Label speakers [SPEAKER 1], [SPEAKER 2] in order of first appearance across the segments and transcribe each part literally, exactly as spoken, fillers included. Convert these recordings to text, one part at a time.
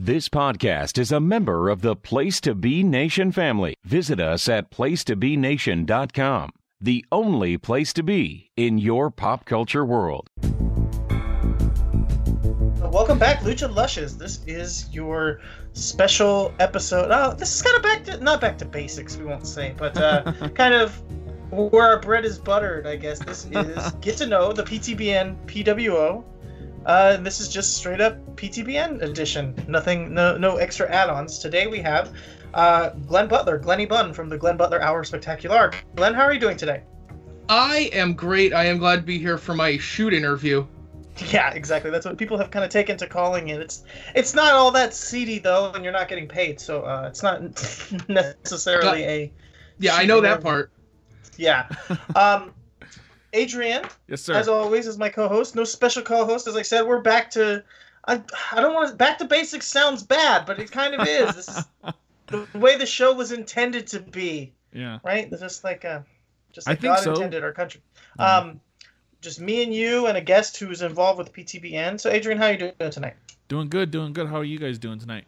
[SPEAKER 1] This podcast is a member of the Place to Be Nation family. Visit us at place to be nation dot com, the only place to be in your pop culture world.
[SPEAKER 2] Welcome back, Lucha Lushes. This is your special episode. Oh, this is kind of back to, not back to basics, we won't say, but uh, kind of where our bread is buttered, I guess. This is Get to Know the P T B N P W O. Uh, and this is just straight up P T B N edition. Nothing, no, no extra add-ons. Today we have uh, Glenn Butler, Glenny Bunn from the Glenn Butler Hour Spectacular. Glenn, how are you doing today?
[SPEAKER 3] I am great. I am glad to be here for my shoot interview.
[SPEAKER 2] Yeah, exactly. That's what people have kind of taken to calling it. It's it's not all that seedy though, and you're not getting paid, so uh, it's not necessarily a.
[SPEAKER 3] Yeah, I know that part.
[SPEAKER 2] Yeah. Um, Adrian,
[SPEAKER 4] yes, sir.
[SPEAKER 2] As always, is my co-host. No special co-host, as I said. We're back to. I I don't want to. Back to basics sounds bad, but it kind of is. This is the way the show was intended to be.
[SPEAKER 4] Yeah.
[SPEAKER 2] Right. It's just like uh, just like
[SPEAKER 4] I think
[SPEAKER 2] God
[SPEAKER 4] so.
[SPEAKER 2] intended our country.
[SPEAKER 4] Yeah.
[SPEAKER 2] Um. Just me and you and a guest who's involved with P T B N. So, Adrian, how are you doing tonight?
[SPEAKER 4] Doing good, doing good. How are you guys doing tonight?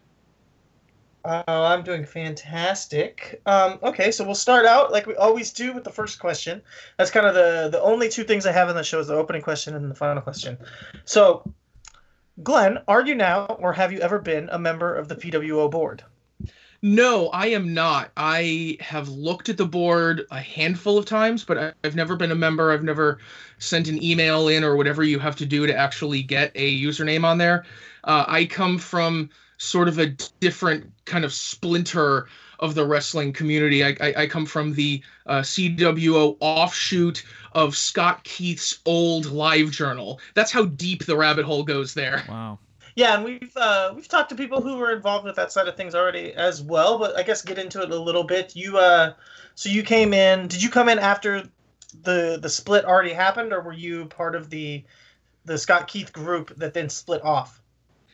[SPEAKER 2] Uh, I'm doing fantastic. Um, okay, so we'll start out like we always do with the first question. That's kind of the, the only two things I have in the show is the opening question and the final question. So, Glenn, are you now or have you ever been a member of the P W O board?
[SPEAKER 3] No, I am not. I have looked at the board a handful of times, but I've never been a member. I've never sent an email in or whatever you have to do to actually get a username on there. Uh, I come from sort of a different kind of splinter of the wrestling community. I, I, I come from the uh, C W O offshoot of Scott Keith's old live journal. That's how deep the rabbit hole goes there.
[SPEAKER 4] Wow.
[SPEAKER 2] Yeah, and we've uh, we've talked to people who were involved with that side of things already as well. But I guess get into it a little bit. You uh, so you came in. Did you come in after the the split already happened, or were you part of the the Scott Keith group that then split off?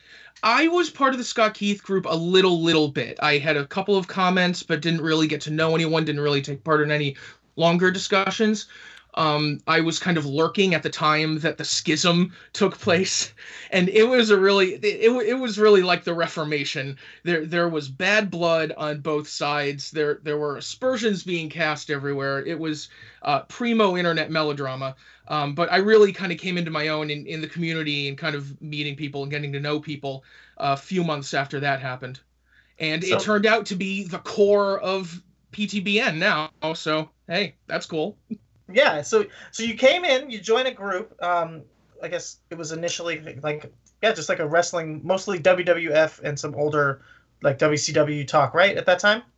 [SPEAKER 3] I was part of the Scott Keith group a little, little bit. I had a couple of comments, but didn't really get to know anyone. Didn't really take part in any longer discussions. Um, I was kind of lurking at the time that the schism took place, and it was a really, it, it, it was really like the Reformation. There, there was bad blood on both sides. There, there were aspersions being cast everywhere. It was uh, primo internet melodrama. Um, but I really kind of came into my own in, in the community and kind of meeting people and getting to know people a few months after that happened. And so, it turned out to be the core of P T B N now. So, hey, that's cool.
[SPEAKER 2] Yeah, so so you came in, you joined a group. Um, I guess it was initially like, yeah, just like a wrestling, mostly W W F and some older like W C W talk, right, at that time?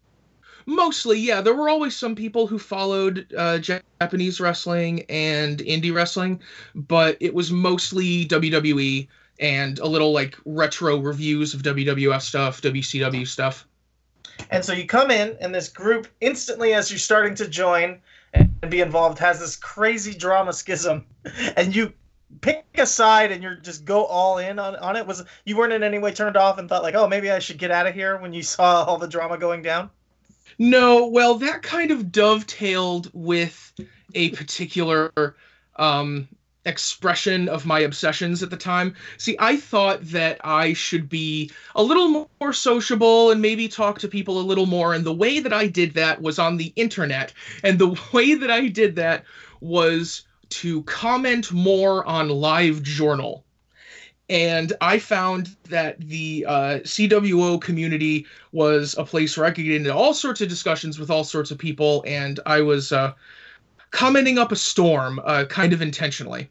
[SPEAKER 3] Mostly, yeah. There were always some people who followed uh, Japanese wrestling and indie wrestling, but it was mostly W W E and a little like retro reviews of W W F stuff, W C W stuff.
[SPEAKER 2] And so you come in, and this group instantly, as you're starting to join and be involved, has this crazy drama schism, and you pick a side and you're just go all in on, on it. Was you weren't in any way turned off and thought like, oh, maybe I should get out of here when you saw all the drama going down?
[SPEAKER 3] No, well, that kind of dovetailed with a particular um, expression of my obsessions at the time. See, I thought that I should be a little more sociable and maybe talk to people a little more, and the way that I did that was on the internet, and the way that I did that was to comment more on LiveJournal. And I found that the uh, C W O community was a place where I could get into all sorts of discussions with all sorts of people, and I was uh, commenting up a storm, uh, kind of intentionally.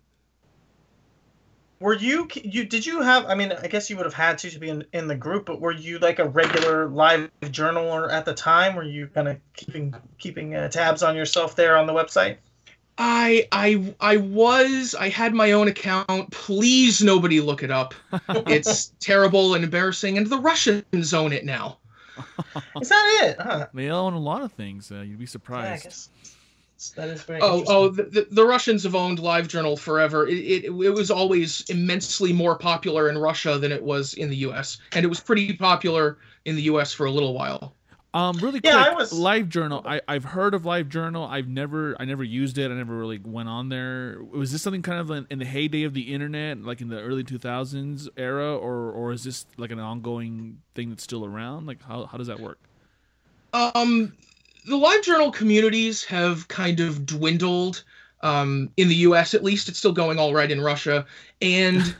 [SPEAKER 2] Were you, you, did you have, I mean, I guess you would have had to to be in, in the group, but were you like a regular live journaler at the time? Were you kind of keeping keeping uh, tabs on yourself there on the website?
[SPEAKER 3] I, I, I was, I had my own account. Please, nobody look it up. It's terrible and embarrassing, and the Russians own it now.
[SPEAKER 2] Is that it? Huh.
[SPEAKER 4] They own a lot of things. Uh, you'd be
[SPEAKER 2] Yeah, I
[SPEAKER 4] surprised.
[SPEAKER 2] guess. That is very
[SPEAKER 3] Oh,
[SPEAKER 2] interesting.
[SPEAKER 3] oh, the, the, the Russians have owned LiveJournal forever. It, it, it was always immensely more popular in Russia than it was in the U S, and it was pretty popular in the U S for a little while.
[SPEAKER 4] Um, really quick,
[SPEAKER 2] Yeah, I was-
[SPEAKER 4] LiveJournal. I I've heard of LiveJournal. I've never I never used it. I never really went on there. Was this something kind of in, in the heyday of the internet, like in the early two thousands era, or or is this like an ongoing thing that's still around? Like how how does that work?
[SPEAKER 3] Um, the LiveJournal communities have kind of dwindled. Um, in the U S at least, it's still going all right in Russia, and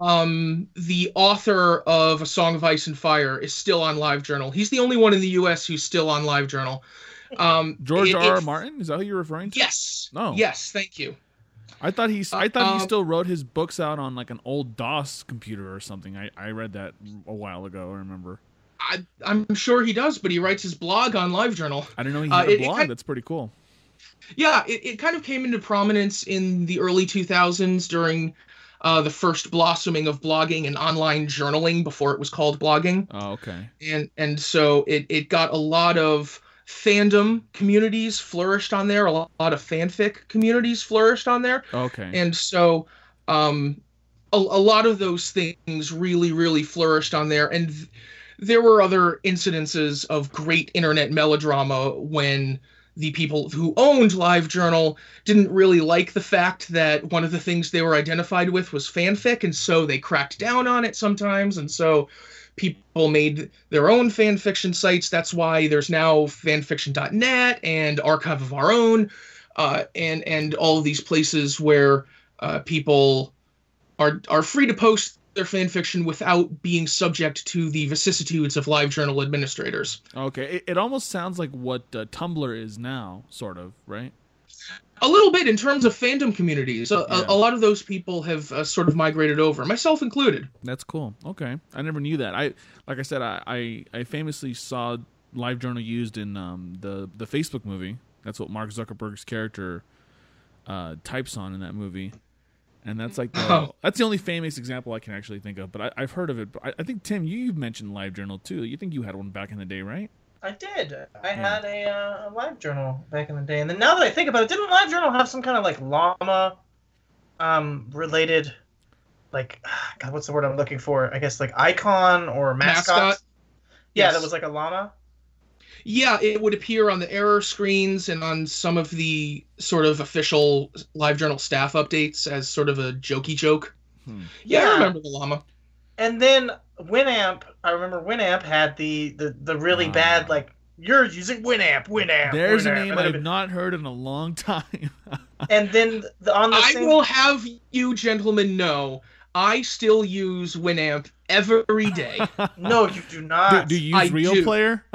[SPEAKER 3] um, the author of A Song of Ice and Fire is still on LiveJournal. He's the only one in the U S who's still on LiveJournal. Um,
[SPEAKER 4] George
[SPEAKER 3] it-
[SPEAKER 4] R. R.
[SPEAKER 3] it-
[SPEAKER 4] Martin? Is that who you're referring to?
[SPEAKER 3] Yes.
[SPEAKER 4] No.
[SPEAKER 3] Yes. Thank you.
[SPEAKER 4] I thought he's. I thought he
[SPEAKER 3] Um,
[SPEAKER 4] still wrote his books out on like an old DOS computer or something. I, I read that a while ago. I remember.
[SPEAKER 3] I, I'm sure he does, but he writes his blog on LiveJournal.
[SPEAKER 4] I didn't know he
[SPEAKER 3] Uh,
[SPEAKER 4] had
[SPEAKER 3] it-
[SPEAKER 4] a
[SPEAKER 3] it
[SPEAKER 4] blog.
[SPEAKER 3] kind-
[SPEAKER 4] That's pretty cool.
[SPEAKER 3] Yeah, it, it kind of came into prominence in the early two thousands during uh, the first blossoming of blogging and online journaling before it was called blogging.
[SPEAKER 4] Oh, okay.
[SPEAKER 3] And and so it, it got a lot of fandom communities flourished on there, a lot, lot of fanfic communities flourished on there.
[SPEAKER 4] Okay.
[SPEAKER 3] And so um, a, a lot of those things really, really flourished on there. And th- there were other incidences of great internet melodrama when the people who owned LiveJournal didn't really like the fact that one of the things they were identified with was fanfic, and so they cracked down on it sometimes, and so people made their own fan fiction sites. That's why there's now fanfiction dot net and Archive of Our Own, uh, and and all of these places where uh, people are are free to post their fan fiction without being subject to the vicissitudes of LiveJournal administrators.
[SPEAKER 4] Okay. It, it almost sounds like what uh, Tumblr is now, sort of, right?
[SPEAKER 3] A little bit in terms of fandom communities. A,
[SPEAKER 4] Yeah.
[SPEAKER 3] a, a lot of those people have uh, sort of migrated over, myself included.
[SPEAKER 4] That's cool. Okay. I never knew that. I like I said, I I, I famously saw LiveJournal used in um, the the Facebook movie. That's what Mark Zuckerberg's character uh, types on in that movie. And that's like the,
[SPEAKER 3] Oh.
[SPEAKER 4] that's the only famous example I can actually think of. But I, I've heard of it. But I, I think Tim, you mentioned LiveJournal too. You think you had one back in the day, right?
[SPEAKER 2] I did. I had a, uh, a live journal back in the day, and then now that I think about it, didn't LiveJournal have some kind of like llama, um, related, like, God, what's the word I'm looking for? I guess like icon or mascot.
[SPEAKER 3] Mascot?
[SPEAKER 2] Yeah,
[SPEAKER 3] Yes.
[SPEAKER 2] that was like a llama.
[SPEAKER 3] Yeah, it would appear on the error screens and on some of the sort of official LiveJournal staff updates as sort of a jokey joke.
[SPEAKER 4] Hmm.
[SPEAKER 3] Yeah,
[SPEAKER 2] Yeah.
[SPEAKER 3] I remember the llama.
[SPEAKER 2] And then Winamp, I remember Winamp had the the, the really
[SPEAKER 4] Ah.
[SPEAKER 2] bad like you're using Winamp, Winamp.
[SPEAKER 4] There's a
[SPEAKER 2] Winamp.
[SPEAKER 4] name
[SPEAKER 2] And then
[SPEAKER 4] I've
[SPEAKER 2] it-
[SPEAKER 4] not heard in a long time.
[SPEAKER 2] And then the, on the
[SPEAKER 3] I
[SPEAKER 2] same.
[SPEAKER 3] will have you gentlemen know, I still use Winamp every day.
[SPEAKER 2] No, you do
[SPEAKER 4] do,
[SPEAKER 2] not.
[SPEAKER 4] do you
[SPEAKER 3] I
[SPEAKER 4] use Real
[SPEAKER 3] do.
[SPEAKER 4] Player?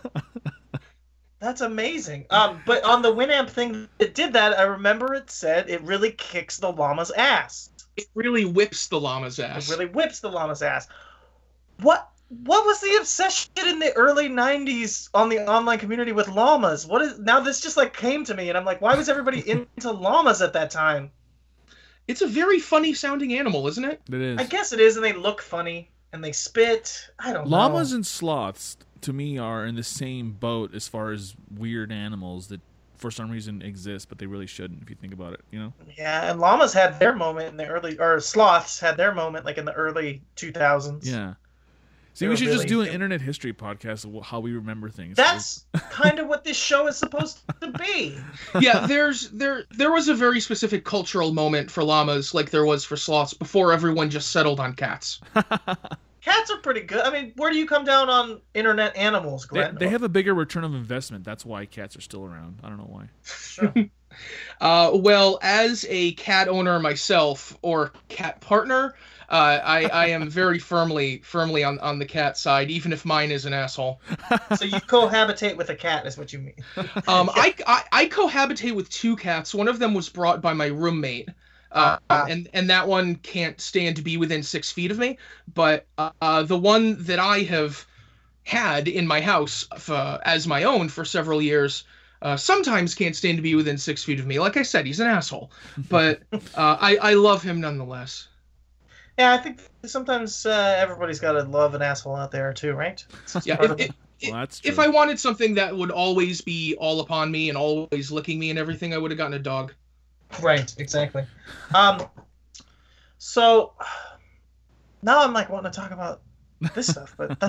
[SPEAKER 2] That's amazing. Um, but on the Winamp thing that did that, I remember it said it really kicks the llama's ass.
[SPEAKER 3] It really whips the llama's
[SPEAKER 2] It
[SPEAKER 3] ass.
[SPEAKER 2] really whips the llama's ass. What what was the obsession in the early nineties on the online community with llamas? What is now this just like came to me and I'm like, why was everybody into llamas at that time?
[SPEAKER 3] It's a very funny sounding animal, isn't it?
[SPEAKER 4] It is.
[SPEAKER 2] I guess it is, and they look funny and they spit. I don't
[SPEAKER 4] Llamas
[SPEAKER 2] know.
[SPEAKER 4] and sloths, to me, are in the same boat as far as weird animals that, for some reason, exist, but they really shouldn't. If you think about it, you know.
[SPEAKER 2] Yeah, and llamas had their moment in the early, or sloths had their moment like in the early two thousands.
[SPEAKER 4] Yeah. See,
[SPEAKER 2] They
[SPEAKER 4] we
[SPEAKER 2] were
[SPEAKER 4] should just
[SPEAKER 2] really-
[SPEAKER 4] do an internet history podcast of how we remember things.
[SPEAKER 2] That's kind of what this show is supposed to be.
[SPEAKER 3] Yeah, there's there there was a very specific cultural moment for llamas, like there was for sloths, before everyone just settled on cats.
[SPEAKER 2] Cats are pretty good. I mean, where do you come down on internet animals,
[SPEAKER 4] they,
[SPEAKER 2] Glenn?
[SPEAKER 4] they have a bigger return of investment. That's why cats are still around. I don't know why.
[SPEAKER 2] Sure.
[SPEAKER 3] Uh, well, as a cat owner myself, or cat partner, uh, I, I am very firmly firmly on, on the cat side, even if mine is an asshole.
[SPEAKER 2] So you cohabitate with a cat, is what you mean?
[SPEAKER 3] Um, I, I I cohabitate with two cats. One of them was brought by my roommate, uh,
[SPEAKER 2] Ah.
[SPEAKER 3] and and that one can't stand to be within six feet of me. But uh, the one that I have had in my house uh, as my own for several years. Uh, sometimes can't stand to be within six feet of me. Like I said, he's an asshole, but uh, I, I love him nonetheless.
[SPEAKER 2] Yeah, I think sometimes uh, everybody's got to love an asshole out there too, right? It's just
[SPEAKER 3] Yeah,
[SPEAKER 2] part
[SPEAKER 3] if,
[SPEAKER 2] of it.
[SPEAKER 3] if,
[SPEAKER 4] Well, that's
[SPEAKER 3] if
[SPEAKER 4] true.
[SPEAKER 3] I wanted something that would always be all upon me and always licking me and everything, I would have gotten a dog.
[SPEAKER 2] Right, exactly. Um, so now I'm like wanting to talk about this stuff, but that's not that's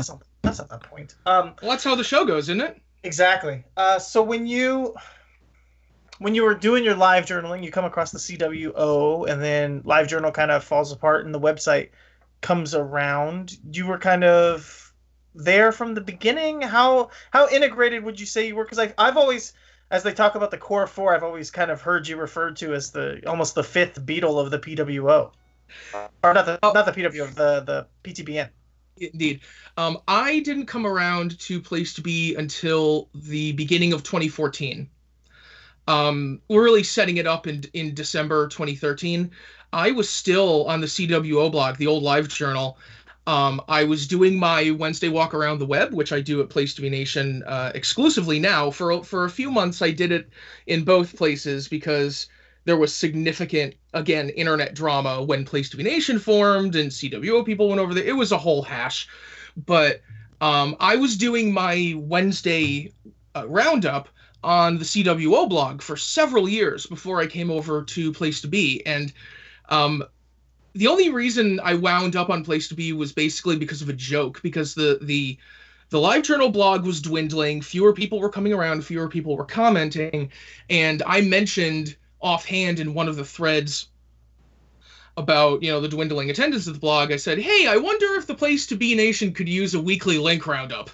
[SPEAKER 2] that's not the point. Um,
[SPEAKER 3] well, that's how the show goes, isn't it?
[SPEAKER 2] Exactly. Uh, so when you when you were doing your live journaling, you come across the C W O, and then LiveJournal kind of falls apart, and the website comes around. You were kind of there from the beginning. How how integrated would you say you were? Because I've I've always, as they talk about the core four, I've always kind of heard you referred to as the almost the fifth Beatle of the P W O, or not the
[SPEAKER 3] oh.
[SPEAKER 2] not the P W O, the the P T B N.
[SPEAKER 3] Indeed. Um, I didn't come around to Place to Be until the beginning of twenty fourteen. Um, we're really setting it up in in December twenty thirteen. I was still on the C W O blog, the old LiveJournal. Um, I was doing my Wednesday walk around the web, which I do at Place to Be Nation uh, exclusively now. For for a few months, I did it in both places because there was significant, again, internet drama when Place to Be Nation formed and C W O people went over there. It was a whole hash. But um, I was doing my Wednesday uh, roundup on the C W O blog for several years before I came over to Place to Be. And um, the only reason I wound up on Place to Be was basically because of a joke, because the the the LiveJournal blog was dwindling, fewer people were coming around, fewer people were commenting, and I mentioned offhand in one of the threads about, you know, the dwindling attendance of the blog, I said, hey, I wonder if the Place to Be Nation could use a weekly link roundup.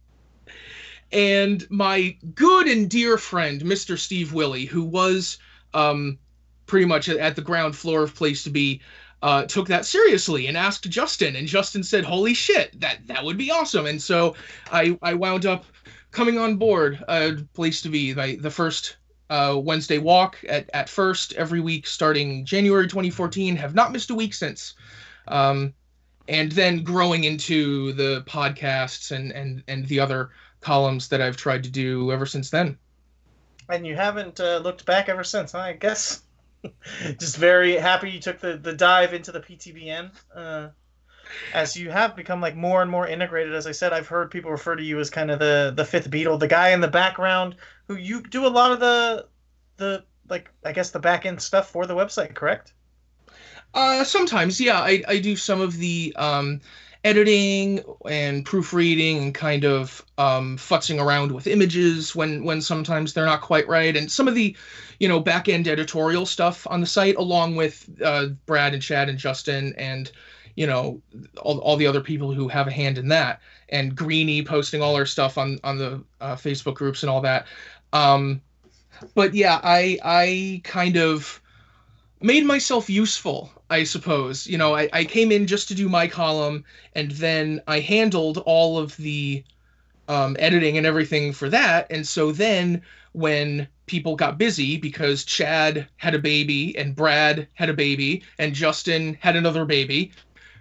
[SPEAKER 3] And my good and dear friend, Mister Steve Willey, who was um, pretty much at the ground floor of Place to Be, uh, took that seriously and asked Justin, and Justin said, holy shit, that, that would be awesome. And so I, I wound up coming on board uh, Place to Be, the, the first Uh, Wednesday walk at, at first every week starting January twenty fourteen, have not missed a week since. Um, and then growing into the podcasts and, and, and the other columns that I've tried to do ever since then.
[SPEAKER 2] And you haven't uh, looked back ever since, huh? I guess. Just very happy you took the, the dive into the P T B N. Uh, as you have become like more and more integrated. As I said, I've heard people refer to you as kind of the, the fifth Beatle, the guy in the background who you do a lot of the, the like, I guess the back end stuff for the website, correct?
[SPEAKER 3] Uh, sometimes, yeah. I, I do some of the um, editing and proofreading and kind of um, futzing around with images when, when sometimes they're not quite right. And some of the, you know, back end editorial stuff on the site, along with uh, Brad and Chad and Justin and, you know, all, all the other people who have a hand in that, and Greenie posting all our stuff on, on the uh, Facebook groups and all that. Um, but yeah, I, I kind of made myself useful, I suppose. You know, I, I came in just to do my column, and then I handled all of the um, editing and everything for that. And so then when people got busy, because Chad had a baby and Brad had a baby and Justin had another baby,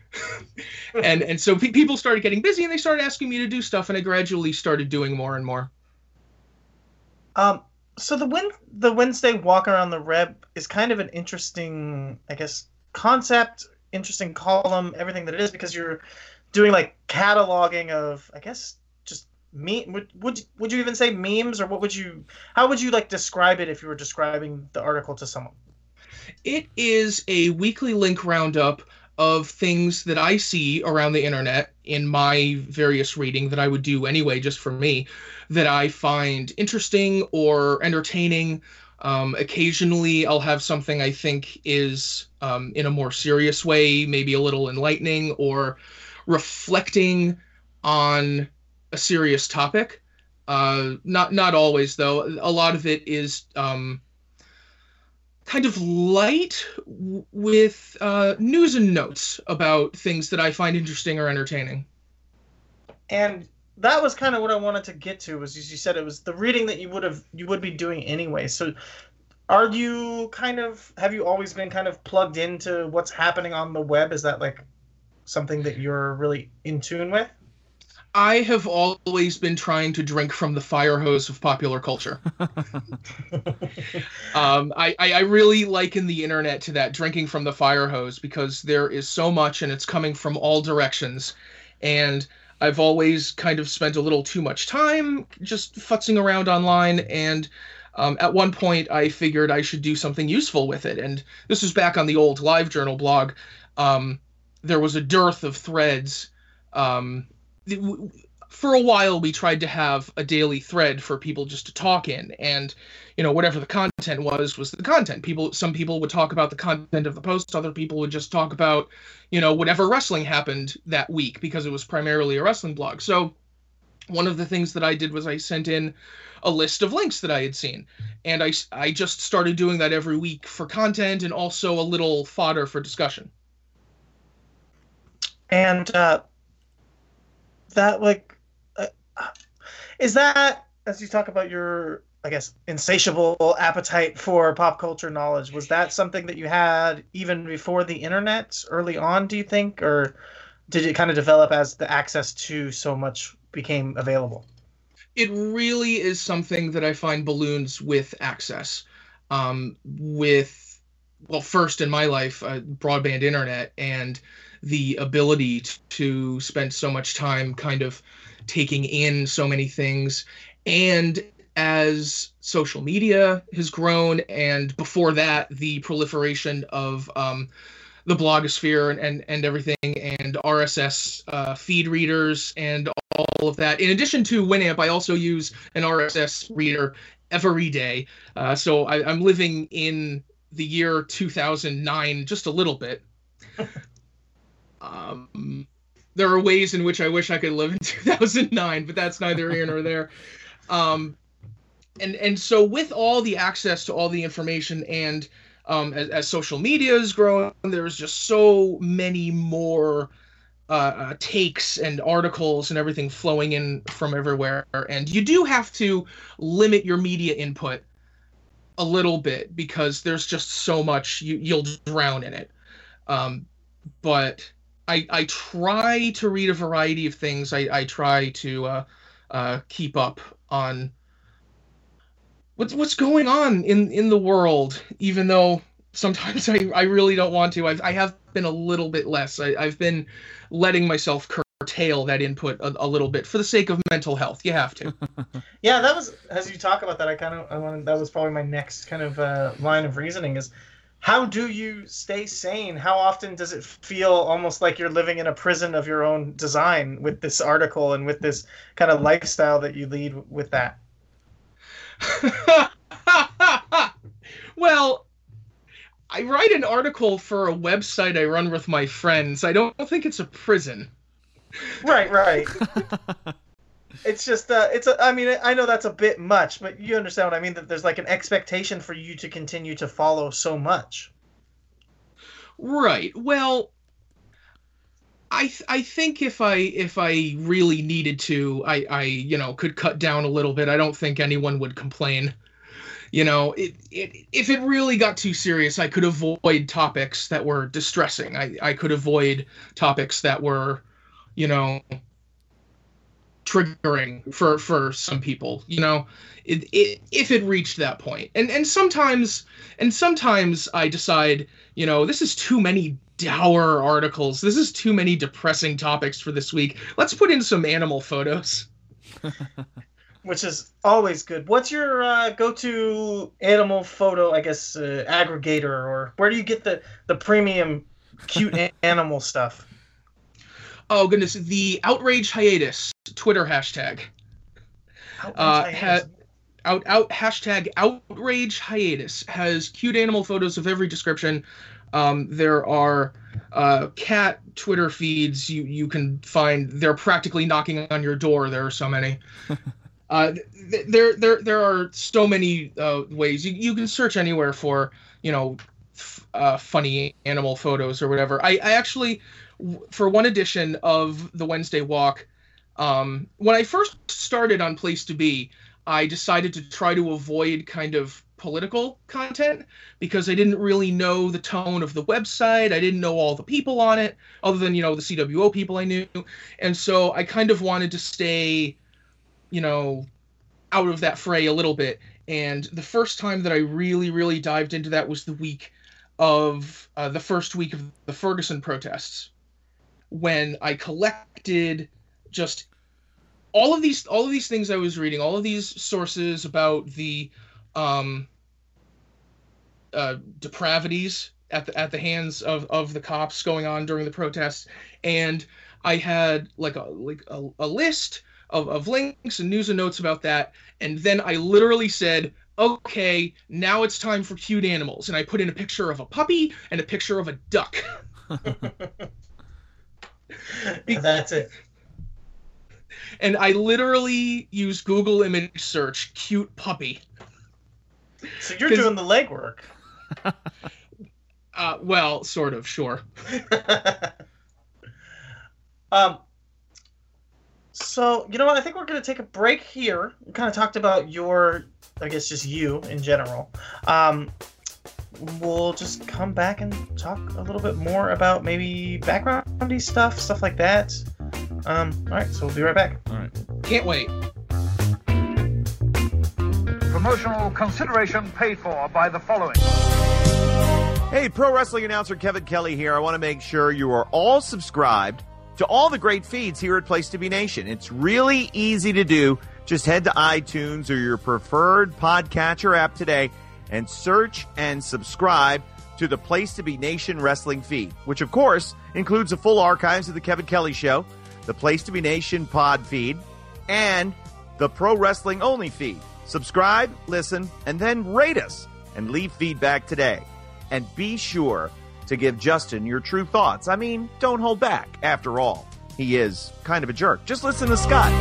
[SPEAKER 3] and and so pe- people started getting busy and they started asking me to do stuff, and I gradually started doing more and more.
[SPEAKER 2] Um, so the win- the Wednesday walk around the web is kind of an interesting, I guess, concept, interesting column, everything that it is, because you're doing like cataloging of, I guess, just me. Would would would you even say memes, or what would you? How would you like describe it if you were describing the article to someone?
[SPEAKER 3] It is a weekly link roundup of things that I see around the internet in my various reading that I would do anyway, just for me, that I find interesting or entertaining. Um, occasionally I'll have something I think is um, in a more serious way, maybe a little enlightening or reflecting on a serious topic. Uh, not, not always though. A lot of it is, um, kind of light w- with uh, news and notes about things that I find interesting or entertaining.
[SPEAKER 2] And that was kind of what I wanted to get to, was, as you said, it was the reading that you would have you would be doing anyway. So are you kind of, have you always been kind of plugged into what's happening on the web? Is that like something that you're really in tune with?
[SPEAKER 3] I have always been trying to drink from the fire hose of popular culture. um, I, I really liken the internet to that, drinking from the fire hose, because there is so much and it's coming from all directions. And I've always kind of spent a little too much time just futzing around online. And um, at one point I figured I should do something useful with it. And this was back on the old LiveJournal blog. Um, there was a dearth of threads. Um, for a while we tried to have a daily thread for people just to talk in, and you know, whatever the content was was the content. People, some people would talk about the content of the post, other people would just talk about, you know, whatever wrestling happened that week, because it was primarily a wrestling blog. So one of the things that I did was I sent in a list of links that I had seen, and I, I just started doing that every week for content and also a little fodder for discussion.
[SPEAKER 2] And uh, that, like, uh, is that, as you talk about your, I guess, insatiable appetite for pop culture knowledge, was that something that you had even before the internet early on, do you think? Or did it kind of develop as the access to so much became available?
[SPEAKER 3] It really is something that I find balloons with access. Um, with, well, first in my life, uh, broadband internet, and the ability to spend so much time kind of taking in so many things. And as social media has grown, and before that, the proliferation of um, the blogosphere and, and, and everything, and R S S uh, feed readers and all of that. In addition to Winamp, I also use an R S S reader every day. Uh, so I, I'm living in the year two thousand nine just a little bit. um, there are ways in which I wish I could live in two thousand nine, but that's neither here nor there. Um, and, and so with all the access to all the information, and um, as, as social media is growing, there's just so many more Uh, uh, takes and articles and everything flowing in from everywhere, and you do have to limit your media input a little bit, because there's just so much, you, you'll drown in it. Um, but I, I try to read a variety of things. I, I try to uh, uh, keep up on what's what's going on in, in the world, even though sometimes I, I really don't want to. I've, I have been a little bit less. I, I've been letting myself curtail that input a, a little bit for the sake of mental health. You have to.
[SPEAKER 2] Yeah, that was, as you talk about that, I kind of, I wanted, that was probably my next kind of uh, line of reasoning is, how do you stay sane? How often does it feel almost like you're living in a prison of your own design with this article and with this kind of lifestyle that you lead with that?
[SPEAKER 3] Well, I write an article for a website I run with my friends. I don't think it's a prison.
[SPEAKER 2] Right, right. It's just, uh, it's. A, I mean, I know that's a bit much, but you understand what I mean. That there's like an expectation for you to continue to follow so much.
[SPEAKER 3] Right. Well, I th- I think if I if I really needed to, I I you know could cut down a little bit. I don't think anyone would complain. You know, it, it, if it really got too serious, I could avoid topics that were distressing. I, I could avoid topics that were, you know, triggering for, for some people, you know, it, it, if it reached that point. And, and sometimes, and sometimes I decide, you know, this is too many dour articles. This is too many depressing topics for this week. Let's put in some animal photos.
[SPEAKER 2] Which is always good. What's your uh, go-to animal photo, I guess, uh, aggregator, or where do you get the, the premium cute animal stuff?
[SPEAKER 3] Oh, goodness. The Outrage Hiatus Twitter hashtag.
[SPEAKER 2] Outrage
[SPEAKER 3] Uh,
[SPEAKER 2] hiatus.
[SPEAKER 3] ha- out, out, hashtag Outrage Hiatus has cute animal photos of every description. Um, there are uh, cat Twitter feeds you, you can find. They're practically knocking on your door. There are so many. Uh, th- there, there, there are so many uh, ways you you can search anywhere for, you know, f- uh, funny animal photos or whatever. I, I actually, w- for one edition of the Wednesday Walk, um, when I first started on Place to Be, I decided to try to avoid kind of political content because I didn't really know the tone of the website. I didn't know all the people on it, other than, you know, the C W O people I knew, and so I kind of wanted to stay, you know, out of that fray a little bit. And the first time that I really, really dived into that was the week of uh, the first week of the Ferguson protests, when I collected just all of these, all of these things I was reading, all of these sources about the um, uh, depravities at the at the hands of, of the cops going on during the protests, and I had like a like a, a list of, of links and news and notes about that. And then I literally said, okay, now it's time for cute animals. And I put in a picture of a puppy and a picture of a duck.
[SPEAKER 2] That's it.
[SPEAKER 3] And I literally used Google image search cute puppy.
[SPEAKER 2] So you're doing the legwork.
[SPEAKER 3] Uh, well, sort of, sure.
[SPEAKER 2] um. So, you know what? I think we're going to take a break here. We kind of talked about your, I guess, just you in general. Um, we'll just come back and talk a little bit more about maybe backgroundy stuff, stuff like that. Um, all right, so we'll be right back.
[SPEAKER 4] All right.
[SPEAKER 3] Can't wait.
[SPEAKER 5] Promotional consideration paid for by the following.
[SPEAKER 6] Hey, pro wrestling announcer Kevin Kelly here. I want to make sure you are all subscribed to all the great feeds here at Place to Be Nation. It's really easy to do. Just head to iTunes or your preferred podcatcher app today and search and subscribe to the Place to Be Nation wrestling feed, which of course includes the full archives of the Kevin Kelly Show, the Place to Be Nation pod feed, and the Pro Wrestling Only feed. Subscribe, listen, and then rate us and leave feedback today. And be sure to give Justin your true thoughts. I mean, don't hold back. After all, he is kind of a jerk. Just listen to Scott.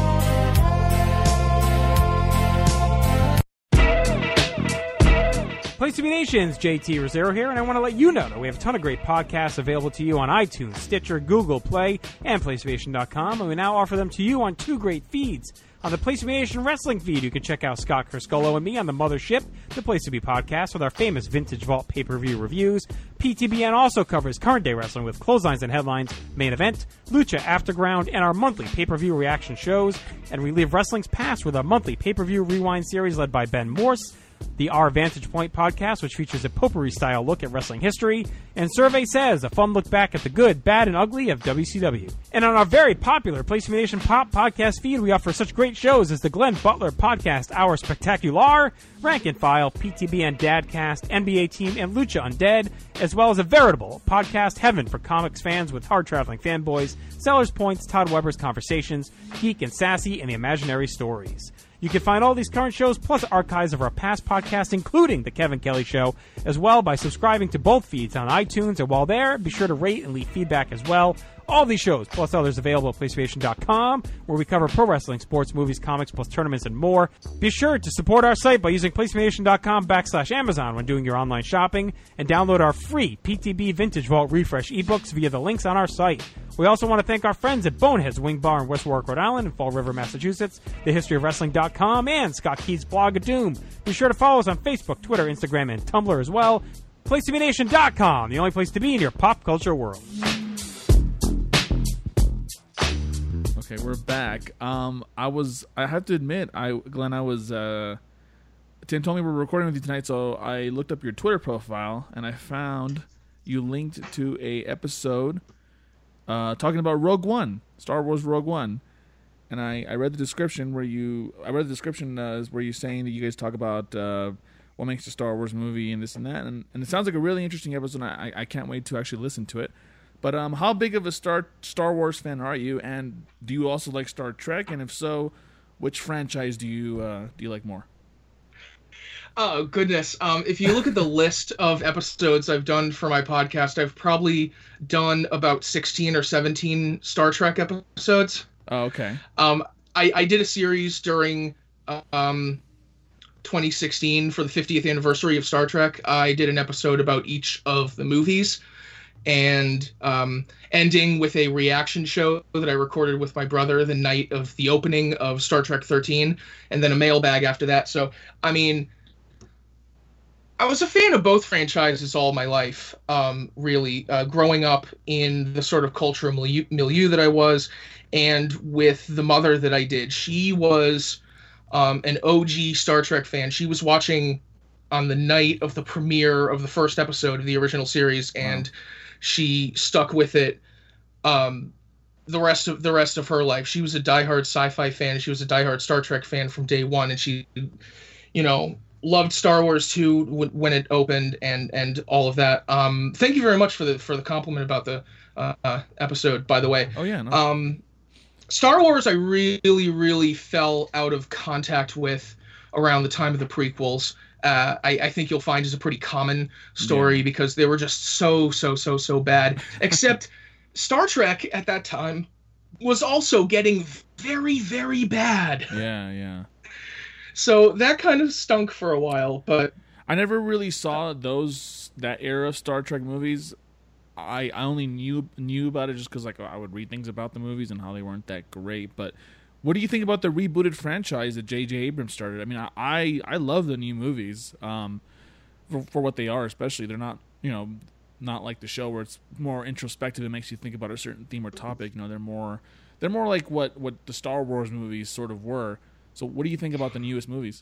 [SPEAKER 7] Place to Be Nation's J T Rosero here, and I want to let you know that we have a ton of great podcasts available to you on iTunes, Stitcher, Google Play, and Place to Be Nation dot com, and we now offer them to you on two great feeds. On the Place to Be Nation Wrestling feed, you can check out Scott Criscolo and me on the Mothership, the Place to Be podcast, with our famous Vintage Vault pay-per-view reviews. P T B N also covers current day wrestling with Clotheslines and Headlines, Main Event, Lucha Afterground, and our monthly pay-per-view reaction shows. And we live wrestling's past with our monthly pay-per-view rewind series led by Ben Morse. The Our Vantage Point podcast, which features a potpourri-style look at wrestling history, and Survey Says, a fun look back at the good, bad, and ugly of W C W. And on our very popular Place to Be Nation Pop podcast feed, we offer such great shows as the Glenn Butler Podcast, Our Spectacular, Rank and File, P T B N Dadcast, N B A Team, and Lucha Undead, as well as a veritable podcast heaven for comics fans with hard-traveling fanboys, Sellers Points, Todd Weber's Conversations, Geek and Sassy, and the Imaginary Stories. You can find all these current shows plus archives of our past podcasts, including The Kevin Kelly Show, as well by subscribing to both feeds on iTunes. And while there, be sure to rate and leave feedback as well. All these shows, plus others available at PlayStation dot com, where we cover pro wrestling, sports, movies, comics, plus tournaments and more. Be sure to support our site by using PlayStation dot com backslash Amazon when doing your online shopping, and download our free P T B Vintage Vault Refresh ebooks via the links on our site. We also want to thank our friends at Boneheads Wing Bar in West Warwick, Rhode Island, and Fall River, Massachusetts, the history of wrestling dot com, and Scott Keith's blog of Doom. Be sure to follow us on Facebook, Twitter, Instagram, and Tumblr as well. Place to Be Nation dot com, the only place to be in your pop culture world.
[SPEAKER 4] Okay, we're back. Um, I was, I have to admit, I Glenn, I was, uh, Tim told me we're recording with you tonight, so I looked up your Twitter profile, and I found you linked to a episode uh, talking about Rogue One, Star Wars Rogue One. And I, I read the description where you, I read the description uh, where you're saying that you guys talk about uh, what makes a Star Wars movie and this and that, and, and it sounds like a really interesting episode, and I, I can't wait to actually listen to it. But um, how big of a Star Star Wars fan are you, and do you also like Star Trek? And if so, which franchise do you uh, do you like more?
[SPEAKER 3] Oh, goodness. Um, if you look at the list of episodes I've done for my podcast, I've probably done about sixteen or seventeen Star Trek episodes.
[SPEAKER 4] Oh, okay.
[SPEAKER 3] Um, I, I did a series during um, twenty sixteen for the fiftieth anniversary of Star Trek. I did an episode about each of the movies, and um, ending with a reaction show that I recorded with my brother the night of the opening of Star Trek thirteen, and then a mailbag after that. So, I mean, I was a fan of both franchises all my life, um, really, uh, growing up in the sort of cultural milieu, milieu that I was, and with the mother that I did. She was um, an O G Star Trek fan. She was watching on the night of the premiere of the first episode of the original series, and wow. She stuck with it um, the rest of the rest of her life. She was a diehard sci-fi fan. She was a diehard Star Trek fan from day one, and she, you know, loved Star Wars two w- when it opened, and and all of that. Um, thank you very much for the for the compliment about the uh, uh, episode, by the way.
[SPEAKER 4] Oh yeah. No.
[SPEAKER 3] Um, Star Wars, I really, really fell out of contact with around the time of the prequels. Uh, I, I think you'll find is a pretty common story yeah. because they were just so, so, so, so bad. Except Star Trek at that time was also getting very, very bad.
[SPEAKER 4] Yeah, yeah.
[SPEAKER 3] So that kind of stunk for a while, but
[SPEAKER 4] I never really saw those that era of Star Trek movies. I, I only knew knew about it just because like I would read things about the movies and how they weren't that great. But what do you think about the rebooted franchise that J J Abrams started? I mean, I I, I love the new movies um, for for what they are. Especially they're not you know not like the show where it's more introspective and makes you think about a certain theme or topic. You know, they're more they're more like what, what the Star Wars movies sort of were. So what do you think about the newest movies?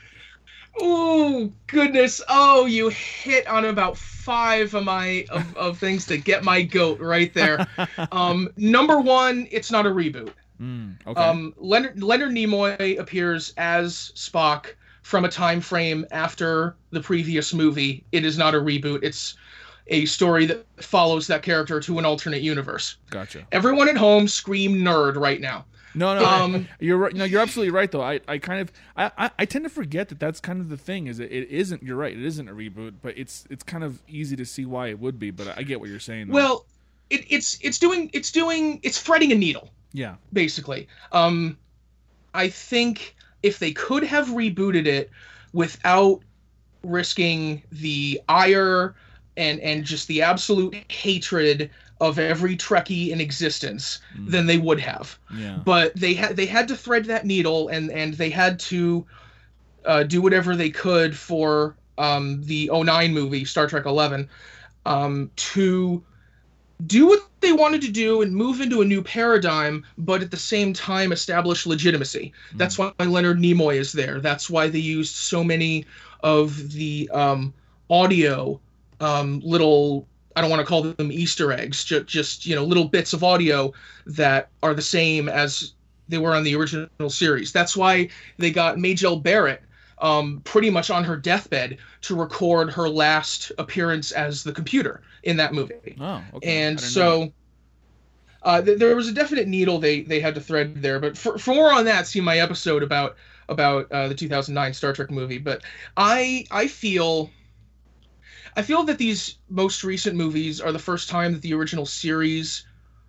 [SPEAKER 3] Oh goodness! Oh, you hit on about five of my of, of things to get my goat right there. um, number one, it's not a reboot.
[SPEAKER 4] Mm, okay.
[SPEAKER 3] Um, Leonard Leonard Nimoy appears as Spock from a time frame after the previous movie. It is not a reboot. It's a story that follows that character to an alternate universe.
[SPEAKER 4] Gotcha.
[SPEAKER 3] Everyone at home scream nerd right now.
[SPEAKER 4] No, no, um, you're right. No, you're absolutely right. Though I, I kind of, I, I, I tend to forget that that's kind of the thing. Is it, it isn't. You're right. It isn't a reboot, but it's, it's kind of easy to see why it would be. But I get what you're saying. Though.
[SPEAKER 3] Well, it, it's, it's doing, it's doing, it's threading a needle.
[SPEAKER 4] Yeah.
[SPEAKER 3] Basically, um, I think if they could have rebooted it without risking the ire and and just the absolute hatred of every Trekkie in existence, mm. then they would have.
[SPEAKER 4] Yeah.
[SPEAKER 3] But they had they had to thread that needle, and and they had to uh, do whatever they could for um, the oh nine movie, Star Trek eleven, um, to do what they wanted to do and move into a new paradigm, but at the same time establish legitimacy. Mm. That's why Leonard Nimoy is there. That's why they used so many of the um, audio um, little, I don't want to call them Easter eggs, ju- just, you know, little bits of audio that are the same as they were on the original series. That's why they got Majel Barrett um, pretty much on her deathbed to record her last appearance as the computer in that movie.
[SPEAKER 4] Oh, okay.
[SPEAKER 3] And so uh, th- there was a definite needle they, they had to thread there. But for, for more on that, see my episode about about uh, the two thousand nine Star Trek movie. But I I feel I feel that these most recent movies are the first time that the original series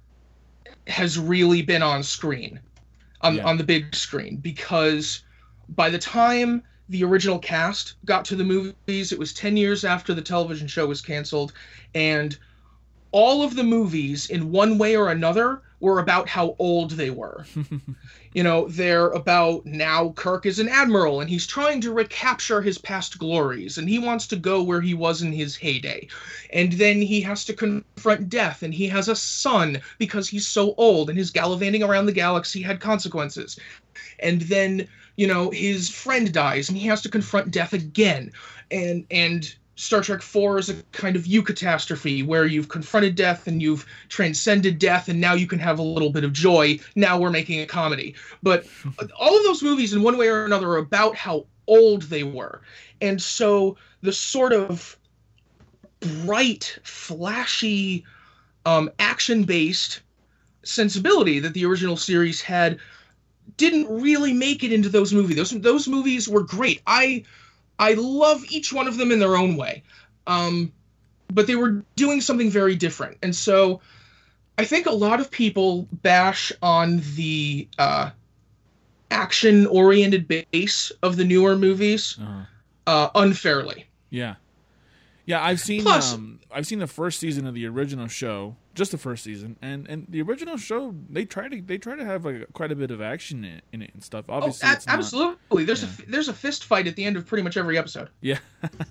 [SPEAKER 3] has really been on screen, on yeah. on the big screen, because by the time the original cast got to the movies, it was ten years after the television show was canceled, and all of the movies, in one way or another, were about how old they were. You know, they're about now Kirk is an admiral, and he's trying to recapture his past glories, and he wants to go where he was in his heyday. And then he has to confront death, and he has a son because he's so old, and his gallivanting around the galaxy had consequences. And then, you know, his friend dies, and he has to confront death again. And and Star Trek four is a kind of eucatastrophe where you've confronted death and you've transcended death, and now you can have a little bit of joy. Now we're making a comedy. But all of those movies, in one way or another, are about how old they were. And so the sort of bright, flashy, um, action-based sensibility that the original series had didn't really make it into those movies. Those, those movies were great. I... I love each one of them in their own way, um, but they were doing something very different. And so I think a lot of people bash on the uh, action-oriented base of the newer movies uh-huh. uh, unfairly.
[SPEAKER 4] Yeah. Yeah, I've seen Plus, um, I've seen the first season of the original show, just the first season, and, and the original show they try to they try to have like quite a bit of action in it, in it and stuff. Obviously,
[SPEAKER 3] oh, a-
[SPEAKER 4] it's not,
[SPEAKER 3] absolutely. There's
[SPEAKER 4] yeah.
[SPEAKER 3] a there's a fist fight at the end of pretty much every episode.
[SPEAKER 4] Yeah.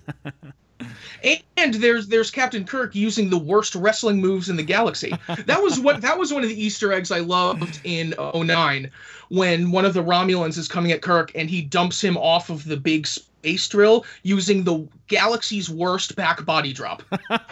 [SPEAKER 3] And there's there's Captain Kirk using the worst wrestling moves in the galaxy. That was what that was one of the Easter eggs I loved in oh nine, when one of the Romulans is coming at Kirk and he dumps him off of the big space drill using the galaxy's worst back body drop.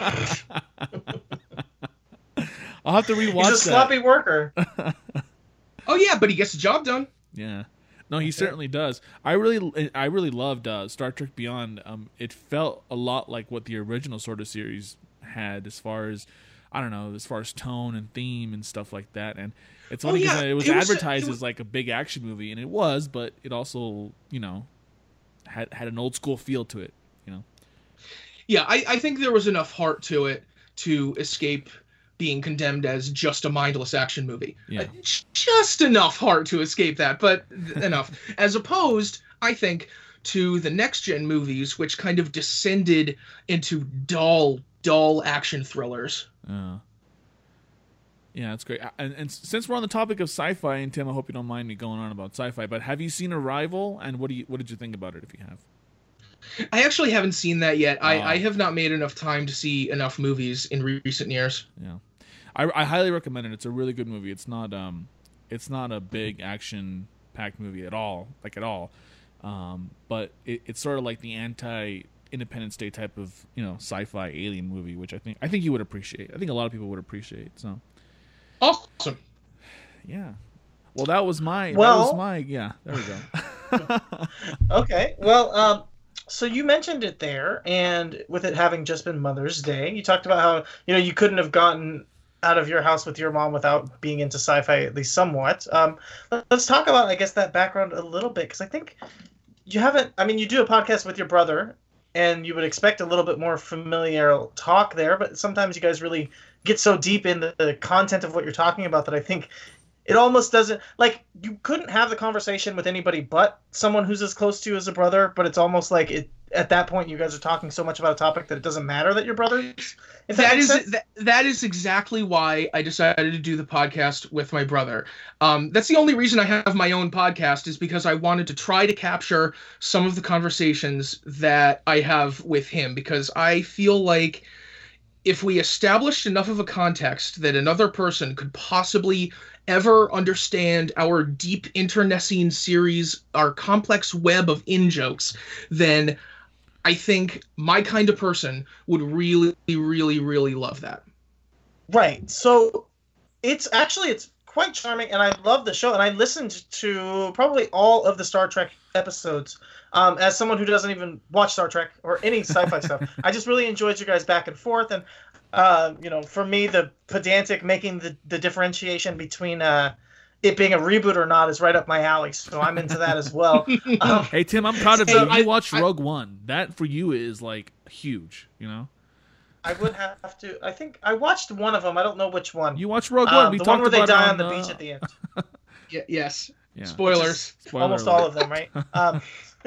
[SPEAKER 4] I'll have to rewatch that.
[SPEAKER 2] He's a sloppy worker.
[SPEAKER 3] Oh yeah, but he gets the job done.
[SPEAKER 4] Yeah. No, he certainly does. I really, I really loved uh, Star Trek Beyond. Um, it felt a lot like what the original sort of series had, as far as I don't know, as far as tone and theme and stuff like that. And it's
[SPEAKER 3] Oh,
[SPEAKER 4] funny because
[SPEAKER 3] yeah,
[SPEAKER 4] it was
[SPEAKER 3] it was-
[SPEAKER 4] advertised
[SPEAKER 3] it was-
[SPEAKER 4] as like a big action movie, and it was, but it also, you know, had had an old school feel to it, you know.
[SPEAKER 3] Yeah, I, I think there was enough heart to it to escape being condemned as just a mindless action movie.
[SPEAKER 4] Yeah.
[SPEAKER 3] Uh, just enough heart to escape that, but enough. As opposed, I think, to the next-gen movies, which kind of descended into dull, dull action thrillers.
[SPEAKER 4] Uh, yeah, that's great. And, and since we're on the topic of sci-fi, and Tim, I hope you don't mind me going on about sci-fi, but have you seen Arrival? And what do you what did you think about it? If you have,
[SPEAKER 3] I actually haven't seen that yet. I,
[SPEAKER 4] Oh.
[SPEAKER 3] I have not made enough time to see enough movies in re- recent years.
[SPEAKER 4] yeah, I, I highly recommend it. It's a really good movie. It's not um, it's not a big action-packed movie at all, like at all. Um, but it, it's sort of like the anti-Independence Day type of, you know, sci-fi alien movie, which I think I think you would appreciate. I think a lot of people would appreciate. So
[SPEAKER 3] Awesome.
[SPEAKER 4] yeah. Well, that was my
[SPEAKER 2] Well-
[SPEAKER 4] that was my yeah. There we go.
[SPEAKER 2] Okay. Well, um, so you mentioned it there, and with it having just been Mother's Day, you talked about how, you know, you couldn't have gotten out of your house with your mom without being into sci-fi, at least somewhat. Um, let- let's talk about, I guess, that background a little bit, because I think you haven't. I mean, you do a podcast with your brother, and you would expect a little bit more familiar talk there, but sometimes you guys really get so deep in the, the content of what you're talking about that I think it almost doesn't, like, you couldn't have the conversation with anybody but someone who's as close to you as a brother, but it's almost like it at that point you guys are talking so much about a topic that it doesn't matter that you're brothers. If that,
[SPEAKER 3] That
[SPEAKER 2] makes
[SPEAKER 3] is
[SPEAKER 2] sense.
[SPEAKER 3] that, that is exactly why I decided to do the podcast with my brother. Um, that's the only reason I have my own podcast, is because I wanted to try to capture some of the conversations that I have with him, because I feel like if we established enough of a context that another person could possibly ever understand our deep internecine series, our complex web of in-jokes, then I think my kind of person would really, really, really love that.
[SPEAKER 2] Right. So it's actually it's quite charming, and I love the show, and I listened to probably all of the Star Trek episodes. Um, as someone who doesn't even watch Star Trek or any sci-fi stuff, I just really enjoyed you guys back and forth, and uh, you know, for me, the pedantic making the, the differentiation between uh, it being a reboot or not is right up my alley. So I'm into that as well. Um,
[SPEAKER 4] Hey Tim, I'm proud of
[SPEAKER 3] Hey,
[SPEAKER 4] you. You
[SPEAKER 3] I-
[SPEAKER 4] watched
[SPEAKER 3] I-
[SPEAKER 4] Rogue One. That for you is like huge. You know,
[SPEAKER 2] I would have to. I think I watched one of them. I don't know which one.
[SPEAKER 4] you watched Rogue
[SPEAKER 2] Uh,
[SPEAKER 4] One. We
[SPEAKER 2] the
[SPEAKER 4] talked
[SPEAKER 2] one where they
[SPEAKER 4] about
[SPEAKER 2] die
[SPEAKER 4] it
[SPEAKER 2] on the
[SPEAKER 4] uh,
[SPEAKER 2] beach at the end.
[SPEAKER 3] Y- yes.
[SPEAKER 4] Yeah.
[SPEAKER 3] Spoilers.
[SPEAKER 4] Spoiler
[SPEAKER 2] Almost
[SPEAKER 4] alert.
[SPEAKER 2] all of them, right? um,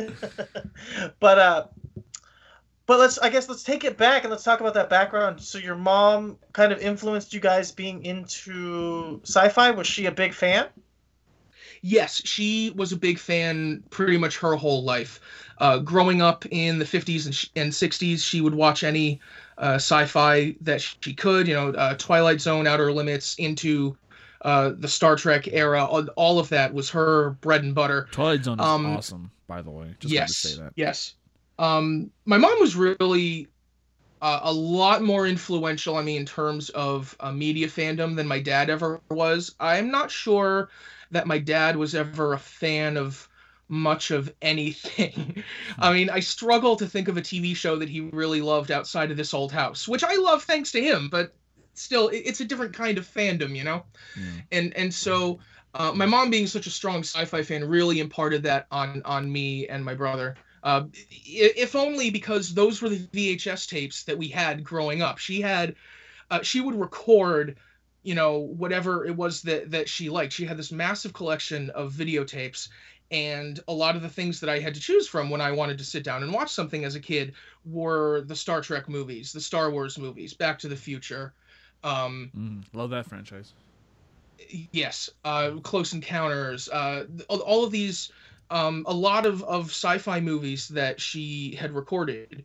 [SPEAKER 2] but uh, but let's. I guess let's take it back and let's talk about that background. So your mom kind of influenced you guys being into sci-fi. Was she a big fan?
[SPEAKER 3] Yes, she was a big fan pretty much her whole life. Uh, growing up in the fifties and, sh- and sixties, she would watch any uh, sci-fi that she could, you know, uh, Twilight Zone, Outer Limits, into uh, the Star Trek era. All, all of that was her bread and butter.
[SPEAKER 4] Twilight Zone is
[SPEAKER 3] Um,
[SPEAKER 4] awesome, by the way. Just
[SPEAKER 3] yes,
[SPEAKER 4] had to say that.
[SPEAKER 3] yes. Um, my mom was really uh, a lot more influential, I mean, in terms of uh, media fandom than my dad ever was. I'm not sure that my dad was ever a fan of much of anything. I mean, I struggle to think of a T V show that he really loved outside of This Old House, which I love thanks to him, but still, it- it's a different kind of fandom, you know?
[SPEAKER 4] Yeah.
[SPEAKER 3] And and so uh, my mom being such a strong sci-fi fan really imparted that on on me and my brother. Uh, i- if only because those were the V H S tapes that we had growing up. She had, uh, she would record, you know, whatever it was that that she liked. She had this massive collection of videotapes, and a lot of the things that I had to choose from when I wanted to sit down and watch something as a kid were the Star Trek movies, the Star Wars movies, Back to the Future. Um,
[SPEAKER 4] Mm, love that franchise.
[SPEAKER 3] yes, uh, Close Encounters, uh, all, all of these, um, a lot of, of sci-fi movies that she had recorded.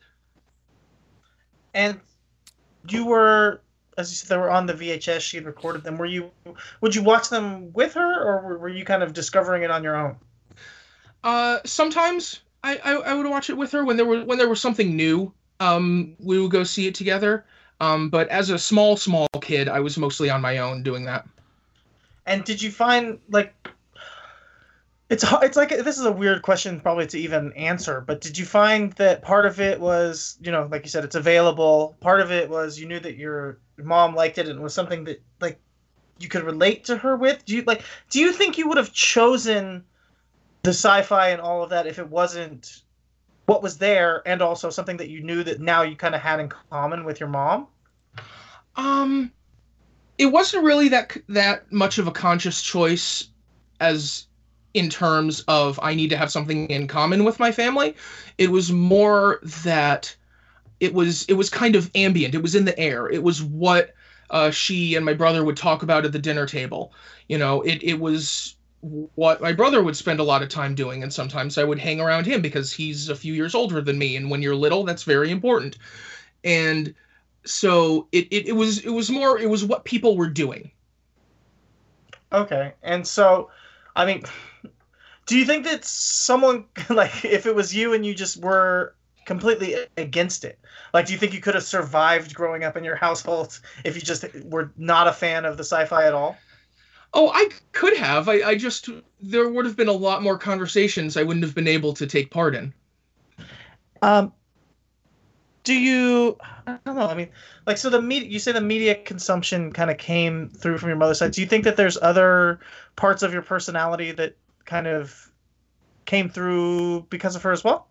[SPEAKER 2] And you were, as you said, they were on the V H S. She had recorded them. Were you? Would you watch them with her, or were- were you kind of discovering it on your own?
[SPEAKER 3] Uh, sometimes I, I, I would watch it with her when there were when there was something new. Um, we would go see it together. Um, but as a small small kid, I was mostly on my own doing that.
[SPEAKER 2] And did you find, like, It's h- it's like this is a weird question probably to even answer, but did you find that part of it was, you know, like you said, it's available. Part of it was you knew that your mom liked it and it was something that like you could relate to her with. Do you like? Do you think you would have chosen the sci-fi and all of that if it wasn't what was there, and also something that you knew that now you kind of had in common with your mom?
[SPEAKER 3] Um, it wasn't really that that much of a conscious choice as in terms of I need to have something in common with my family. It was more that it was it was kind of ambient. It was in the air. It was what uh, she and my brother would talk about at the dinner table. You know, it it was what my brother would spend a lot of time doing, and sometimes I would hang around him because he's a few years older than me, and when you're little, that's very important. And so it, it, it was it was more it was what people were doing.
[SPEAKER 2] Okay, and so, I mean, do you think that someone, like, if it was you and you just were completely against it, like, do you think you could have survived growing up in your household if you just were not a fan of the sci-fi at all?
[SPEAKER 3] Oh, I could have. I, I just, there would have been a lot more conversations I wouldn't have been able to take part in.
[SPEAKER 2] Um, do you, I don't know, I mean, like, so the media, you say the media consumption kind of came through from your mother's side. Do you think that there's other parts of your personality that kind of came through because of her as well?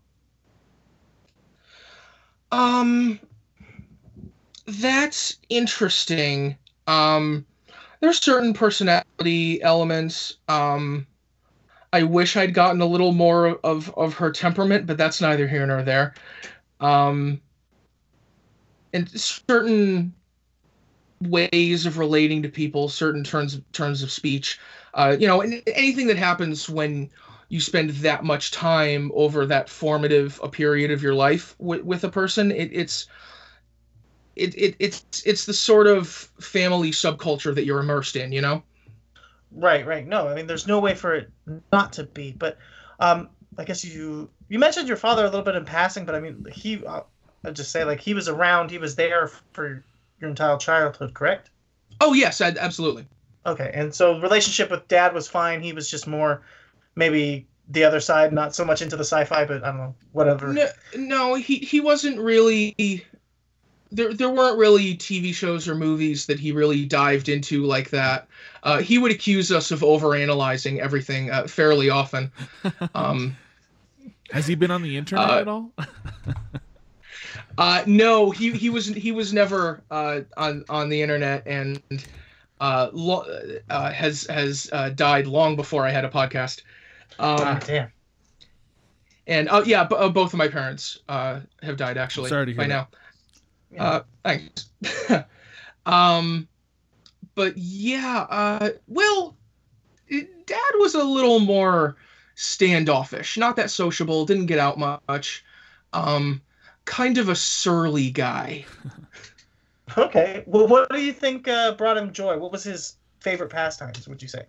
[SPEAKER 3] Um, that's interesting. Um, there's certain personality elements. Um, I wish I'd gotten a little more of, of her temperament, but that's neither here nor there. Um, and certain ways of relating to people, certain turns turns of speech. Uh, you know, and anything that happens when you spend that much time over that formative a period of your life with, with a person, it, it's it, it it's it's the sort of family subculture that you're immersed in, you know?
[SPEAKER 2] Right, right. No, I mean, there's no way for it not to be. But um, I guess you you mentioned your father a little bit in passing, but I mean, he uh, I'll just say, like, he was around, he was there for your entire childhood, correct?
[SPEAKER 3] Oh yes, I, absolutely.
[SPEAKER 2] Okay, and so relationship with dad was fine. He was just more maybe the other side, not so much into the sci-fi, but I don't know, whatever.
[SPEAKER 3] No, no he he wasn't really. There there weren't really T V shows or movies that he really dived into like that. Uh, he would accuse us of overanalyzing everything uh, fairly often. Um,
[SPEAKER 4] Has he been on the internet
[SPEAKER 3] uh,
[SPEAKER 4] at all?
[SPEAKER 3] uh, no, he he was he was never uh, on on the internet, and uh, lo- uh, has has uh, died long before I had a podcast. Um,
[SPEAKER 2] ah, damn.
[SPEAKER 3] And uh, yeah, b- uh, both of my parents uh, have died actually.
[SPEAKER 4] Sorry to hear
[SPEAKER 3] by
[SPEAKER 4] that.
[SPEAKER 3] now. Uh, thanks. um, but yeah, uh, well, Dad was a little more standoffish, not that sociable, didn't get out much. Um, kind of a surly guy.
[SPEAKER 2] Okay. Well, what do you think uh, brought him joy? What was his favorite pastimes, would you say?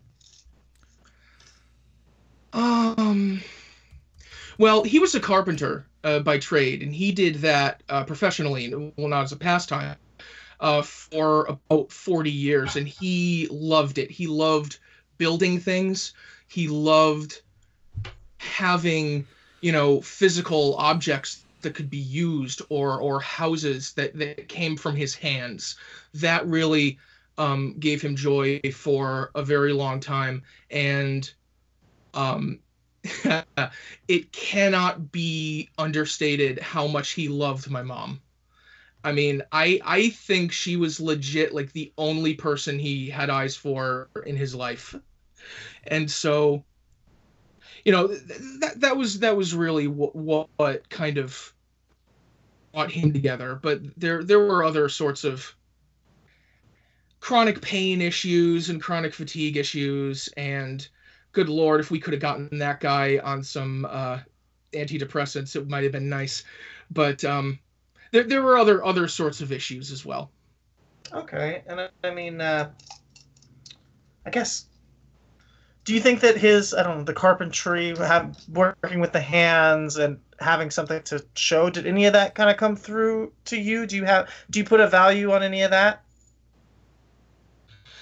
[SPEAKER 3] Um, well, he was a carpenter uh, by trade, and he did that uh, professionally, well, not as a pastime, uh, for about forty years, and he loved it. He loved building things. He loved having, you know, physical objects that could be used, or or houses that, that came from his hands. That really um, gave him joy for a very long time, and um, it cannot be understated how much he loved my mom. I mean, I I think she was legit like the only person he had eyes for in his life, and so, you know, that that was that was really what, what what kind of brought him together. But there there were other sorts of chronic pain issues and chronic fatigue issues, and good Lord, if we could have gotten that guy on some uh, antidepressants, it might have been nice. But um, there there were other other sorts of issues as well.
[SPEAKER 2] Okay, and I, I mean, uh, I guess, do you think that his, I don't know, the carpentry, have, working with the hands and having something to show, did any of that kind of come through to you? Do you have, do you put a value on any of that?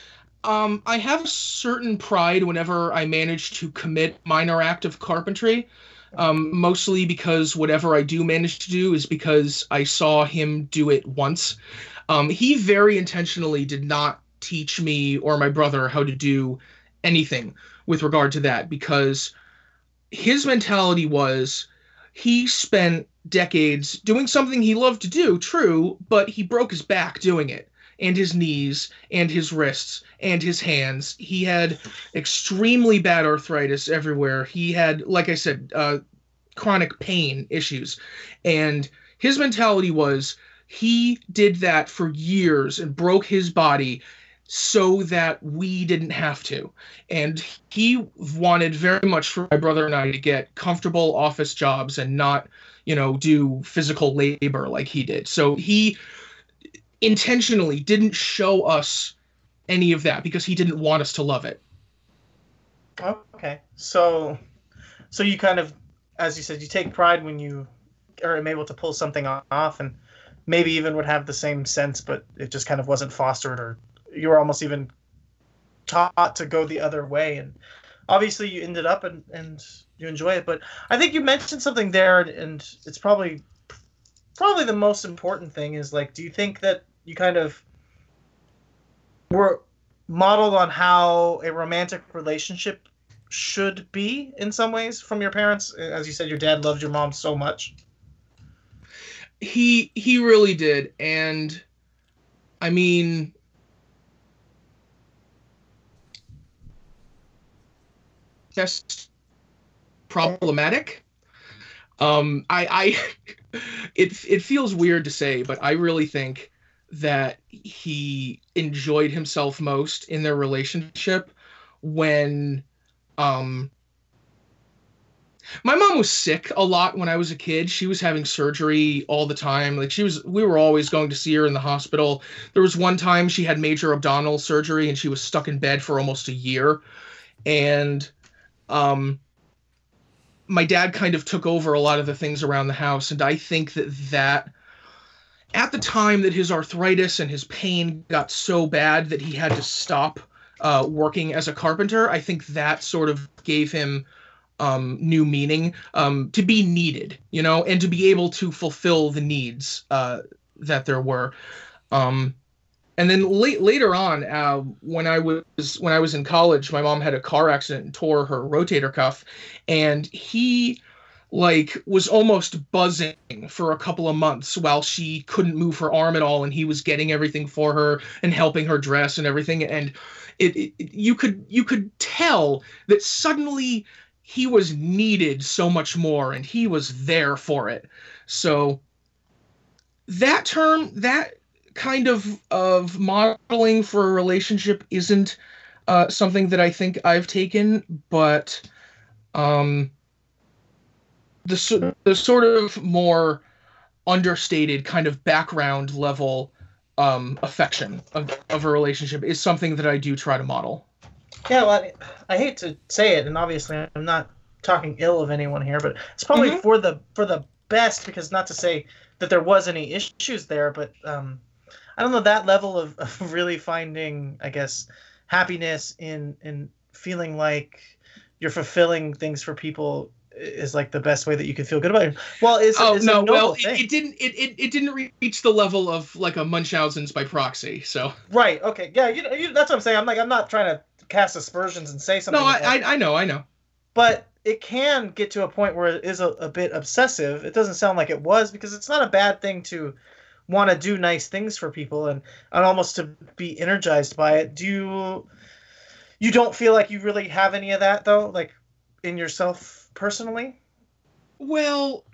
[SPEAKER 3] Um, I have a certain pride whenever I manage to commit minor act of carpentry, um, mostly because whatever I do manage to do is because I saw him do it once. Um, he very intentionally did not teach me or my brother how to do anything with regard to that, because his mentality was he spent decades doing something he loved to do, true, but he broke his back doing it, and his knees, and his wrists, and his hands. He had extremely bad arthritis everywhere. He had, like I said, uh, chronic pain issues. And his mentality was he did that for years and broke his body so that we didn't have to. And he wanted very much for my brother and I to get comfortable office jobs and not, you know, do physical labor like he did. So he intentionally didn't show us any of that because he didn't want us to love it.
[SPEAKER 2] Okay. So, so you kind of, as you said, you take pride when you are able to pull something off, and maybe even would have the same sense, but it just kind of wasn't fostered, or you were almost even taught to go the other way. And obviously you ended up and, and you enjoy it. But I think you mentioned something there, and it's probably probably the most important thing is, like, do you think that you kind of were modeled on how a romantic relationship should be in some ways from your parents? As you said, your dad loved your mom so much.
[SPEAKER 3] He he really did. And I mean, that's problematic. Um, I, I it it feels weird to say, but I really think that he enjoyed himself most in their relationship when, um, my mom was sick a lot when I was a kid. She was having surgery all the time. Like, she was, we were always going to see her in the hospital. There was one time she had major abdominal surgery and she was stuck in bed for almost a year. And, um, my dad kind of took over a lot of the things around the house. And I think that that at the time that his arthritis and his pain got so bad that he had to stop uh, working as a carpenter, I think that sort of gave him um, new meaning, um, to be needed, you know, and to be able to fulfill the needs uh, that there were. Um, and then late, later on, uh, when I was when I was in college, my mom had a car accident and tore her rotator cuff, and he like was almost buzzing for a couple of months while she couldn't move her arm at all, and he was getting everything for her and helping her dress and everything. And it, it you could you could tell that suddenly he was needed so much more, and he was there for it. So that term, that kind of of modeling for a relationship isn't uh, something that I think I've taken, but um, the the sort of more understated kind of background level um, affection of, of a relationship is something that I do try to model.
[SPEAKER 2] Yeah, well, I, I hate to say it, and obviously I'm not talking ill of anyone here, but it's probably mm-hmm. for the for the best, because not to say that there was any issues there, but um, I don't know, that level of, of really finding, I guess, happiness in in feeling like you're fulfilling things for people is like the best way that you can feel good about it. Well, it's,
[SPEAKER 3] oh
[SPEAKER 2] it's
[SPEAKER 3] no,
[SPEAKER 2] a noble
[SPEAKER 3] well,
[SPEAKER 2] thing.
[SPEAKER 3] It, it didn't it, it it didn't reach the level of like a Munchausen's by proxy. So
[SPEAKER 2] right, okay, yeah, you know, you, that's what I'm saying. I'm like, I'm not trying to cast aspersions and say something.
[SPEAKER 3] No, I like, I, I know, I know.
[SPEAKER 2] But it can get to a point where it is a, a bit obsessive. It doesn't sound like it was, because it's not a bad thing to want to do nice things for people and, and almost to be energized by it. Do you you don't feel like you really have any of that though, like in yourself personally?
[SPEAKER 3] Well,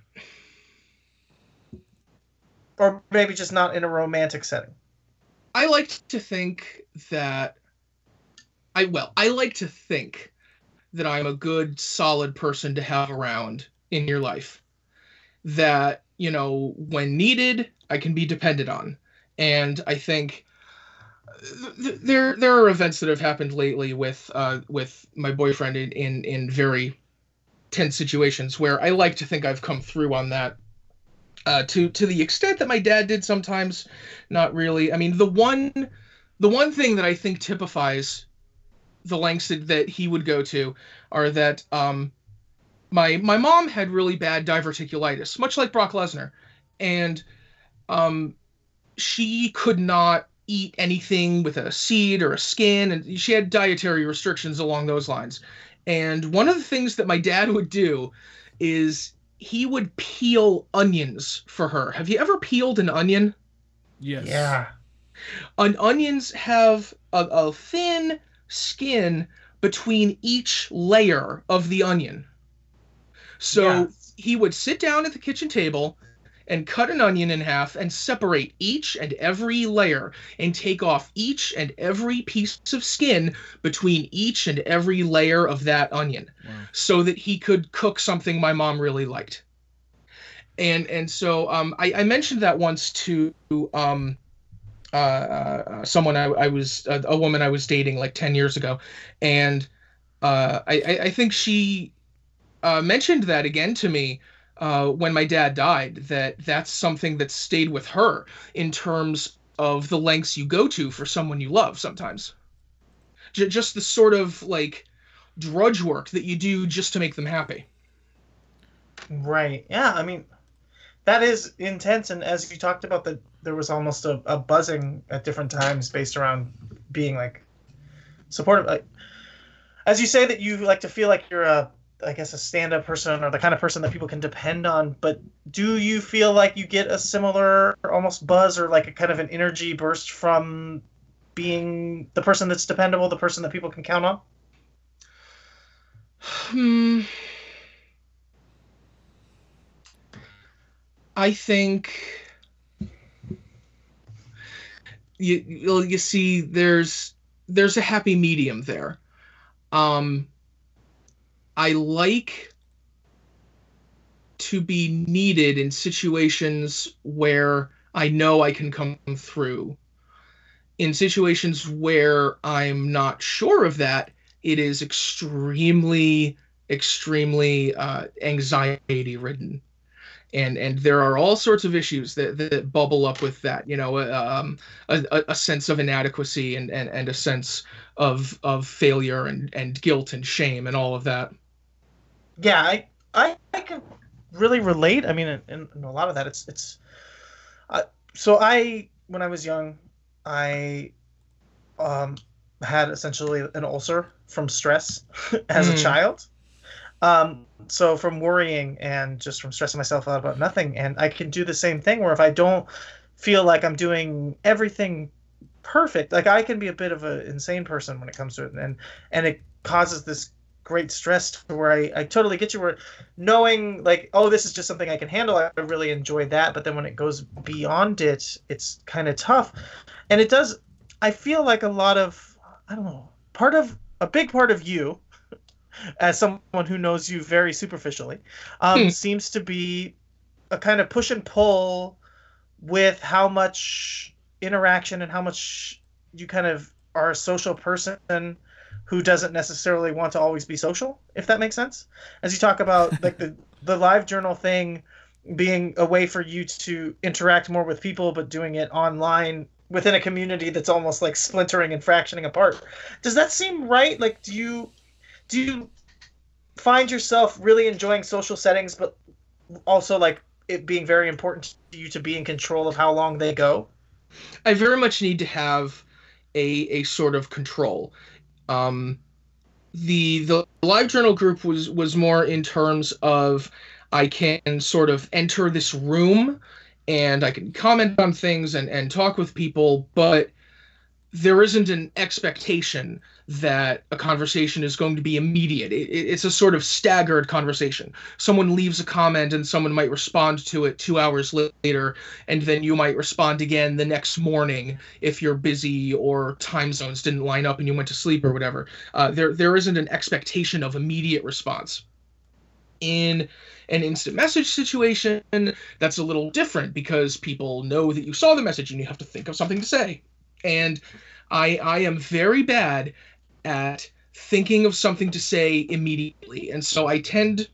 [SPEAKER 2] or maybe just not in a romantic setting.
[SPEAKER 3] I like to think that I well, I like to think that I'm a good, solid person to have around in your life. That, you know, when needed, I can be depended on. And I think th- there there are events that have happened lately with uh, with my boyfriend in, in, in very tense situations where I like to think I've come through on that. Uh, to to the extent that my dad did sometimes, not really. I mean, the one the one thing that I think typifies the lengths that, that he would go to are that um, my my mom had really bad diverticulitis, much like Brock Lesnar, and um, she could not eat anything with a seed or a skin, and she had dietary restrictions along those lines. And one of the things that my dad would do is he would peel onions for her. Have you ever peeled an onion?
[SPEAKER 4] Yes.
[SPEAKER 2] Yeah.
[SPEAKER 3] An onions have a, a thin skin between each layer of the onion. So
[SPEAKER 2] Yeah.
[SPEAKER 3] he would sit down at the kitchen table and cut an onion in half and separate each and every layer and take off each and every piece of skin between each and every layer of that onion. Wow. So that he could cook something my mom really liked. And and so um, I, I mentioned that once to um, uh, uh, someone I, I was, uh, a woman I was dating like ten years ago. And uh, I, I think she uh, mentioned that again to me Uh, when my dad died, that that's something that stayed with her in terms of the lengths you go to for someone you love sometimes. J- just the sort of like drudge work that you do just to make them happy.
[SPEAKER 2] Right. Yeah, I mean, that is intense. And as you talked about, that there was almost a, a buzzing at different times based around being like supportive. Like, as you say that you like to feel like you're a I guess a stand-up person or the kind of person that people can depend on, but do you feel like you get a similar almost buzz or like a kind of an energy burst from being the person that's dependable, the person that people can count on?
[SPEAKER 3] Hmm. I think you you see there's there's a happy medium there. Um I like to be needed in situations where I know I can come through. In situations where I'm not sure of that, it is extremely, extremely uh, anxiety-ridden. And and there are all sorts of issues that, that bubble up with that, you know, um, a, a sense of inadequacy and, and, and a sense of of failure and, and guilt and shame and all of that.
[SPEAKER 2] Yeah, I, I I can really relate. I mean, in, in a lot of that, it's it's. Uh, so I, when I was young, I, um, had essentially an ulcer from stress as mm. a child. Um, so from worrying and just from stressing myself out about nothing, and I can do the same thing where if I don't feel like I'm doing everything perfect, like I can be a bit of an insane person when it comes to it, and and it causes this great stress to where I, I totally get you where knowing like, oh, this is just something I can handle. I really enjoy that. But then when it goes beyond it, it's kind of tough. And it does, I feel like a lot of, I don't know, part of, a big part of you as someone who knows you very superficially, um, hmm. seems to be a kind of push and pull with how much interaction and how much you kind of are a social person who doesn't necessarily want to always be social, if that makes sense. As you talk about like the, the live journal thing being a way for you to interact more with people, but doing it online within a community that's almost like splintering and fractioning apart. Does that seem right? Like, do you, do you find yourself really enjoying social settings, but also like it being very important to you to be in control of how long they go?
[SPEAKER 3] I very much need to have a, a sort of control. Um, the the live journal group was was more in terms of I can sort of enter this room and I can comment on things and, and talk with people, but there isn't an expectation that a conversation is going to be immediate. It, it's a sort of staggered conversation. Someone leaves a comment and someone might respond to it two hours later, and then you might respond again the next morning if you're busy or time zones didn't line up and you went to sleep or whatever. Uh, there, there isn't an expectation of immediate response. In an instant message situation, that's a little different because people know that you saw the message and you have to think of something to say. And I I am very bad at thinking of something to say immediately. And so I tend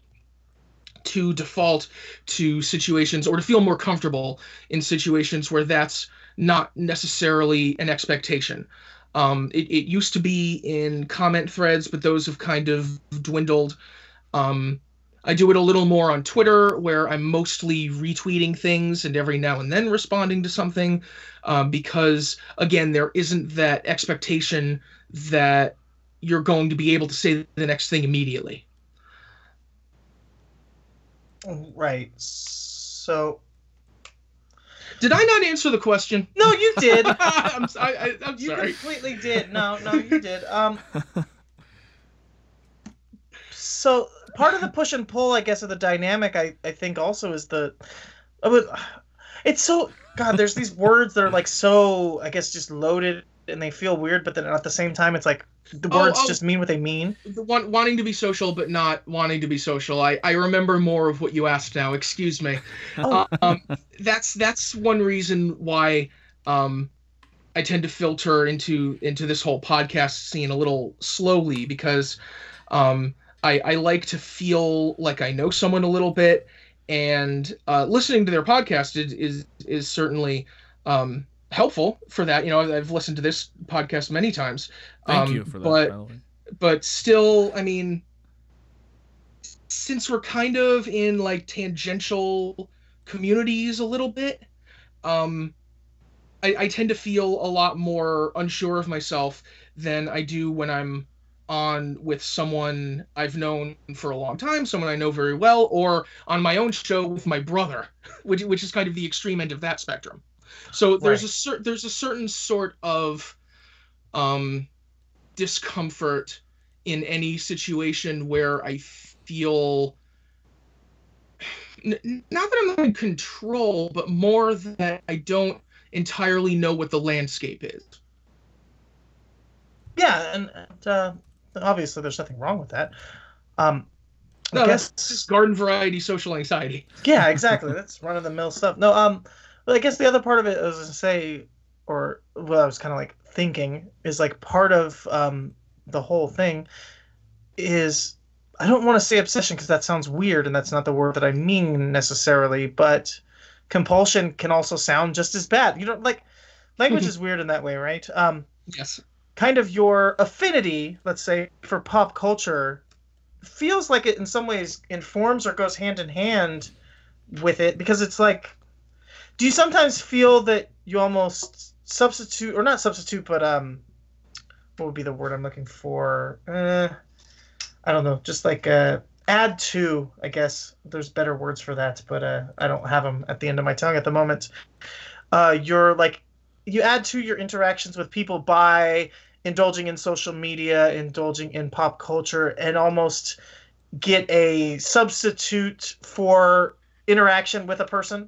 [SPEAKER 3] to default to situations or to feel more comfortable in situations where that's not necessarily an expectation. Um, it, it used to be in comment threads, but those have kind of dwindled. Um, I do it a little more on Twitter, where I'm mostly retweeting things and every now and then responding to something, um, because, again, there isn't that expectation that you're going to be able to say the next thing immediately.
[SPEAKER 2] Right. So...
[SPEAKER 3] Did I not answer the question?
[SPEAKER 2] No, you did.
[SPEAKER 3] I'm, I, I, I'm
[SPEAKER 2] you
[SPEAKER 3] sorry.
[SPEAKER 2] You completely did. No, no, you did. Um, so part of the push and pull, I guess, of the dynamic, I, I think also is the... It's so... God, there's these words that are, like, so, I guess, just loaded, and they feel weird, but then at the same time, it's like, the
[SPEAKER 3] Oh,
[SPEAKER 2] words
[SPEAKER 3] oh.
[SPEAKER 2] just mean what they mean.
[SPEAKER 3] The one, wanting to be social, but not wanting to be social. I, I remember more of what you asked now. Excuse me.
[SPEAKER 2] Oh.
[SPEAKER 3] Um, that's that's one reason why um, I tend to filter into into this whole podcast scene a little slowly, because um, I, I like to feel like I know someone a little bit, and uh, listening to their podcast is is, is certainly um, helpful for that. You know, I've, I've listened to this podcast many times.
[SPEAKER 4] Thank
[SPEAKER 3] um,
[SPEAKER 4] you for that,
[SPEAKER 3] but,
[SPEAKER 4] by the way.
[SPEAKER 3] But still, I mean, since we're kind of in like tangential communities a little bit, um, I, I tend to feel a lot more unsure of myself than I do when I'm on with someone I've known for a long time, someone I know very well, or on my own show with my brother, which which is kind of the extreme end of that spectrum. So there's
[SPEAKER 2] Right.
[SPEAKER 3] a cer- there's a certain sort of um, discomfort in any situation where I feel n- not that I'm not in control, but more that I don't entirely know what the landscape is.
[SPEAKER 2] Yeah, and, and uh, obviously there's nothing wrong with that. Um, I
[SPEAKER 3] No,
[SPEAKER 2] guess...
[SPEAKER 3] that's just garden variety social anxiety.
[SPEAKER 2] Yeah, exactly. That's run-of-the-mill stuff. No, um, but I guess the other part of it, I was going to say, or what I was kind of like thinking, is like part of um, the whole thing is, I don't want to say obsession because that sounds weird and that's not the word that I mean necessarily, but compulsion can also sound just as bad. You know, like, language is weird in that way, right? Um,
[SPEAKER 3] Yes.
[SPEAKER 2] kind of your affinity, let's say, for pop culture feels like it in some ways informs or goes hand in hand with it, because it's like, do you sometimes feel that you almost substitute, or not substitute, but um, what would be the word I'm looking for? Uh, I don't know, just like uh, add to, I guess. There's better words for that, but uh, I don't have them at the end of my tongue at the moment. Uh, you're like, you add to your interactions with people by indulging in social media, indulging in pop culture, and almost get a substitute for interaction with a person.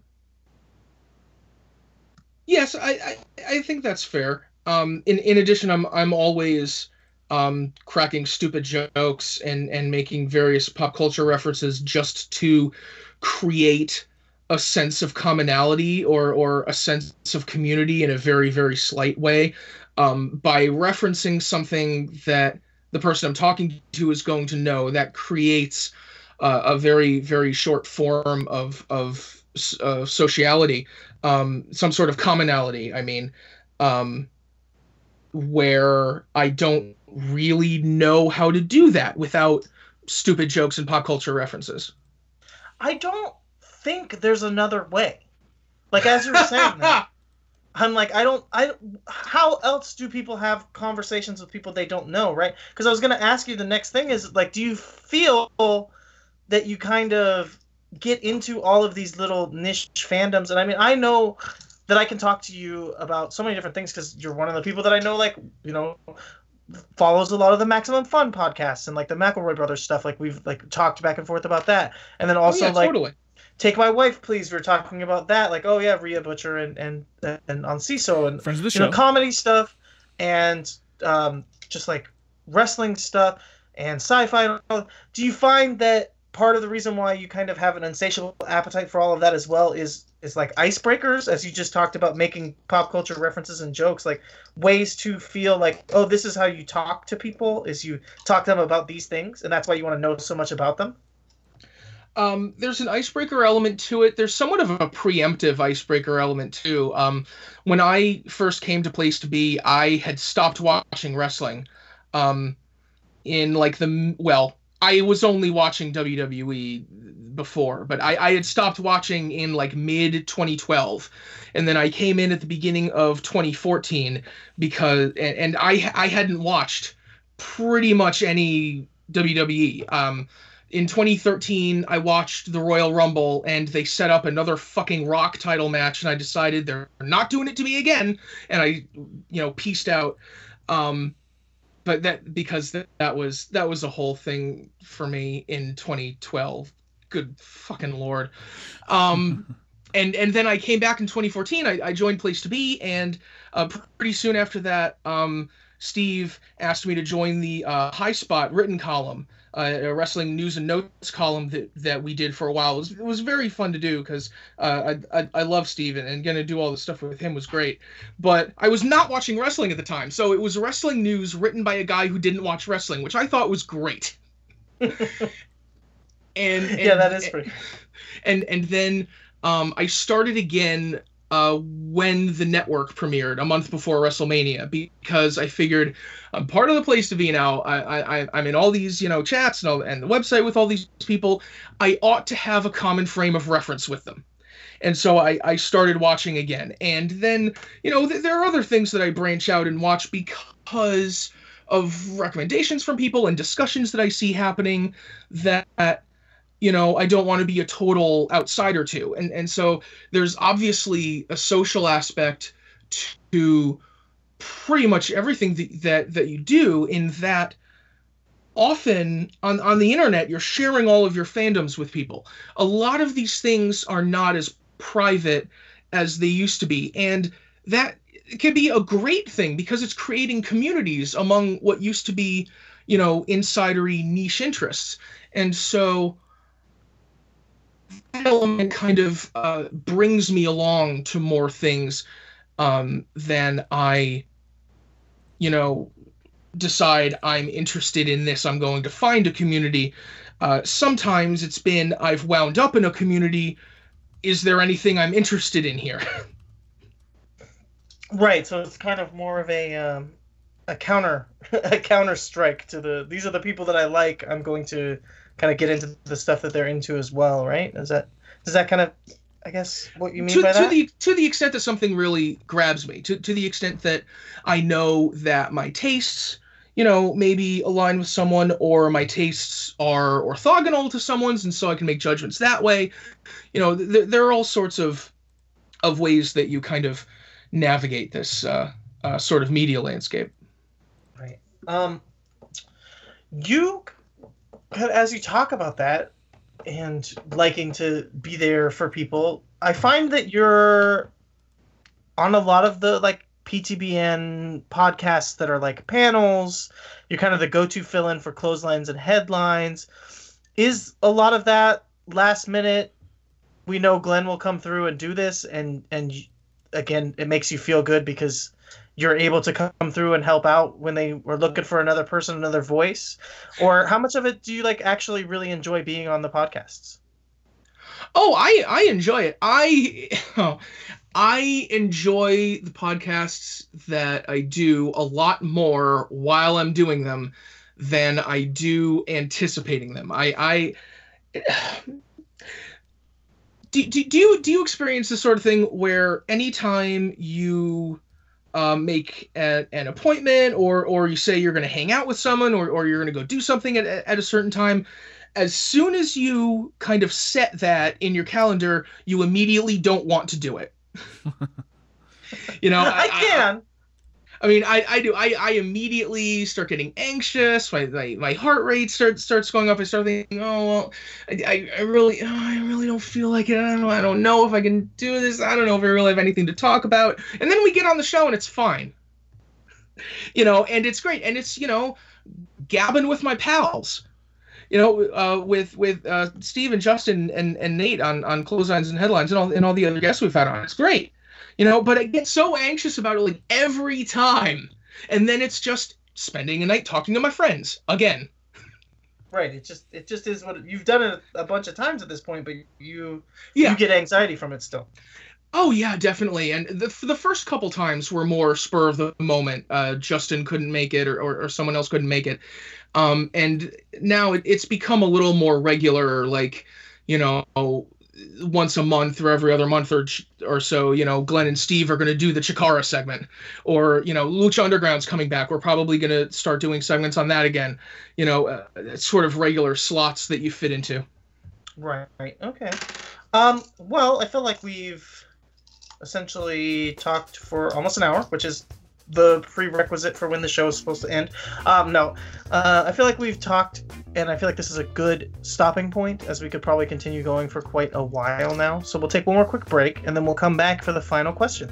[SPEAKER 3] Yes, I, I, I think that's fair. Um, in, in addition, I'm I'm always um, cracking stupid jokes and, and making various pop culture references just to create a sense of commonality or or a sense of community in a very, very slight way. Um, by referencing something that the person I'm talking to is going to know, that creates uh, a very, very short form of of uh, sociality. Um, some sort of commonality, I mean, um, where I don't really know how to do that without stupid jokes and pop culture references.
[SPEAKER 2] I don't think there's another way. Like, as you were saying that, I'm like, I don't, I, how else do people have conversations with people they don't know, right? Because I was going to ask you, the next thing is, like, do you feel that you kind of get into all of these little niche fandoms? And I mean, I know that I can talk to you about so many different things because you're one of the people that I know, like, you know, follows a lot of the Maximum Fun podcasts and like the McElroy Brothers stuff. Like, we've like talked back and forth about that. And then also
[SPEAKER 3] oh, yeah,
[SPEAKER 2] like
[SPEAKER 3] totally.
[SPEAKER 2] Take My Wife, Please. We were talking about that. Like, oh yeah, Rhea Butcher and and and on C I S O and
[SPEAKER 4] Friends of the
[SPEAKER 2] you
[SPEAKER 4] show.
[SPEAKER 2] know, comedy stuff and um, just like wrestling stuff and sci-fi. And all. Do you find that part of the reason why you kind of have an insatiable appetite for all of that as well is is like icebreakers, as you just talked about, making pop culture references and jokes, like ways to feel like, oh, this is how you talk to people, is you talk to them about these things, and that's why you want to know so much about them?
[SPEAKER 3] Um, there's an icebreaker element to it. There's somewhat of a preemptive icebreaker element too. Um, when I first came to Place to Be, I had stopped watching wrestling. Um, in like the well, I was only watching W W E before, but I, I had stopped watching in like mid twenty twelve, and then I came in at the beginning of twenty fourteen because and, and I I hadn't watched pretty much any W W E. Um, in twenty thirteen, I watched the Royal Rumble, and they set up another fucking Rock title match, and I decided they're not doing it to me again, and I, you know, pieced out. Um, but that because that, that was that was a whole thing for me in twenty twelve. Good fucking lord. Um, and and then I came back in twenty fourteen. I, I joined Place to Be, and uh, pretty soon after that, um, Steve asked me to join the uh, High Spot written column. Uh, a wrestling news and notes column that, that we did for a while. It was, it was very fun to do because uh, I, I I love Steve, and, and going to do all the stuff with him was great. But I was not watching wrestling at the time, so it was wrestling news written by a guy who didn't watch wrestling, which I thought was great. and, and
[SPEAKER 2] yeah, that is pretty.
[SPEAKER 3] And and then um, I started again uh, when the network premiered a month before WrestleMania, because I figured I'm part of the Place to Be now. I, I, I'm in all these, you know, chats and, all, and the website with all these people. I ought to have a common frame of reference with them. And so I, I started watching again. And then, you know, th- there are other things that I branch out and watch because of recommendations from people and discussions that I see happening that, you know, I don't want to be a total outsider to. And and so there's obviously a social aspect to pretty much everything that, that, that you do, in that often on, on the internet, you're sharing all of your fandoms with people. A lot of these things are not as private as they used to be. And that can be a great thing because it's creating communities among what used to be, you know, insidery niche interests. And so that element kind of uh, brings me along to more things um, than I, you know, decide I'm interested in this. I'm going to find a community. Uh, sometimes it's been I've wound up in a community. Is there anything I'm interested in here?
[SPEAKER 2] Right. So it's kind of more of a um, a counter a counter strike to the. These are the people that I like. I'm going to kind of get into the stuff that they're into as well, right? Is that does that kind of, I guess, what you mean
[SPEAKER 3] to,
[SPEAKER 2] by
[SPEAKER 3] to
[SPEAKER 2] that?
[SPEAKER 3] the to the extent that something really grabs me, to to the extent that I know that my tastes, you know, maybe align with someone, or my tastes are orthogonal to someone's, and so I can make judgments that way. You know, th- there are all sorts of of ways that you kind of navigate this uh, uh, sort of media landscape.
[SPEAKER 2] Right. Um. You. As you talk about that and liking to be there for people, I find that you're on a lot of the like P T B N podcasts that are like panels. You're kind of the go-to fill-in for clotheslines and headlines. Is a lot of that last minute? We know Glenn will come through and do this, and and again, it makes you feel good because you're able to come through and help out when they were looking for another person, another voice? Or how much of it do you like actually really enjoy being on the podcasts?
[SPEAKER 3] Oh, I, I enjoy it. I, I enjoy the podcasts that I do a lot more while I'm doing them than I do anticipating them. I, I, do, do, do you, do you experience this sort of thing where anytime you, Um, make a, an appointment, or or you say you're going to hang out with someone, or, or you're going to go do something at, at a certain time, as soon as you kind of set that in your calendar, you immediately don't want to do it? You know,
[SPEAKER 2] I, I can.
[SPEAKER 3] I, I mean, I, I do. I, I immediately start getting anxious. My, my my heart rate starts starts going up. I start thinking, oh well, I, I really oh, I really don't feel like it. I don't know. I don't know if I can do this. I don't know if I really have anything to talk about. And then we get on the show and it's fine. You know, and it's great. And it's, you know, gabbing with my pals. You know, uh, with with uh, Steve and Justin and, and Nate on on Clotheslines and Headlines and all and all the other guests we've had on. It's great. You know, but I get so anxious about it like every time. And then it's just spending a night talking to my friends again.
[SPEAKER 2] Right. It just it just is what you've done it a bunch of times at this point, but you
[SPEAKER 3] Yeah.
[SPEAKER 2] you get anxiety from it still.
[SPEAKER 3] Oh yeah, definitely. And the the first couple times were more spur of the moment. Uh, Justin couldn't make it, or, or or someone else couldn't make it. Um, and now it, it's become a little more regular, like, you know, once a month or every other month or or so. You know, Glenn and Steve are going to do the Chikara segment, or you know, Lucha Underground's coming back. We're probably going to start doing segments on that again. You know, uh, it's sort of regular slots that you fit into.
[SPEAKER 2] Right. Right. Okay. Um. Well, I feel like we've essentially talked for almost an hour, which is the prerequisite for when the show is supposed to end. Um, no, uh, I feel like we've talked, and I feel like this is a good stopping point, as we could probably continue going for quite a while now. So we'll take one more quick break, and then we'll come back for the final question.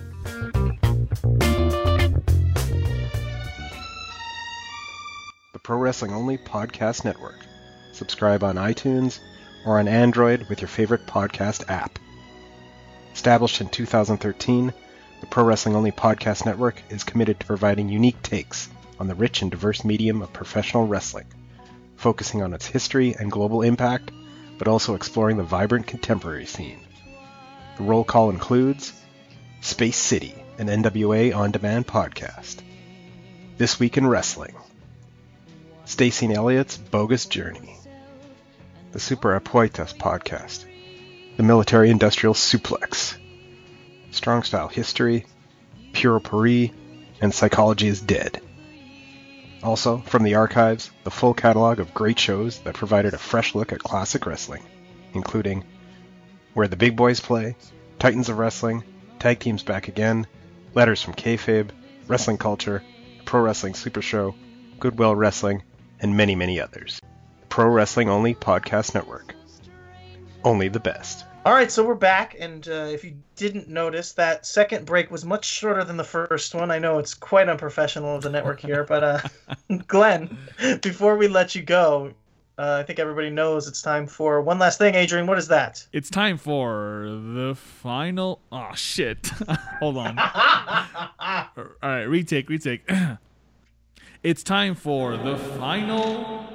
[SPEAKER 8] The Pro Wrestling Only Podcast Network. Subscribe on iTunes or on Android with your favorite podcast app. Established in two thousand thirteen, the Pro Wrestling Only Podcast Network is committed to providing unique takes on the rich and diverse medium of professional wrestling, focusing on its history and global impact, but also exploring the vibrant contemporary scene. The roll call includes Space City, an N W A on-demand podcast, This Week in Wrestling, Stacey and Elliott's Bogus Journey, the Super Apuestas podcast, the Military Industrial Suplex, Strong Style History, Puro Paris, and Psychology is Dead. Also, from the archives, the full catalog of great shows that provided a fresh look at classic wrestling, including Where the Big Boys Play, Titans of Wrestling, Tag Teams Back Again, Letters from Kayfabe, Wrestling Culture, Pro Wrestling Super Show, Goodwill Wrestling, and many, many others. The Pro Wrestling Only Podcast Network. Only the best.
[SPEAKER 2] All right, so we're back, and uh, if you didn't notice, that second break was much shorter than the first one. I know it's quite unprofessional of the network here, but uh, Glenn, before we let you go, uh, I think everybody knows it's time for one last thing. Adrian, what is that?
[SPEAKER 4] It's time for the final. Oh shit! Hold on. All right, retake, retake. It's time for the final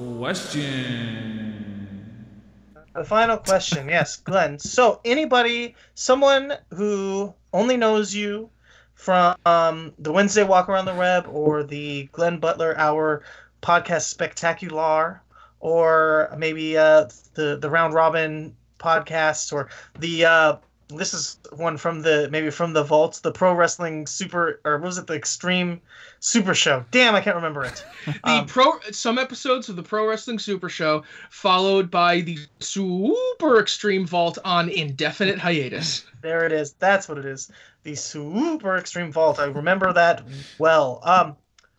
[SPEAKER 4] question.
[SPEAKER 2] The final question, yes, Glenn. So anybody, someone who only knows you from um, the Wednesday Walk Around the Web or the Glenn Butler Hour podcast Spectacular, or maybe uh, the the Round Robin podcasts, or the uh, this is one from the maybe from the vaults, the Pro Wrestling Super, or what was it, the Extreme Super Show? Damn, I can't remember it.
[SPEAKER 3] The
[SPEAKER 2] Um,
[SPEAKER 3] pro some episodes of the Pro Wrestling Super Show, followed by the Super Extreme Vault on indefinite hiatus.
[SPEAKER 2] There it is. That's what it is. The Super Extreme Vault. I remember that well. Um,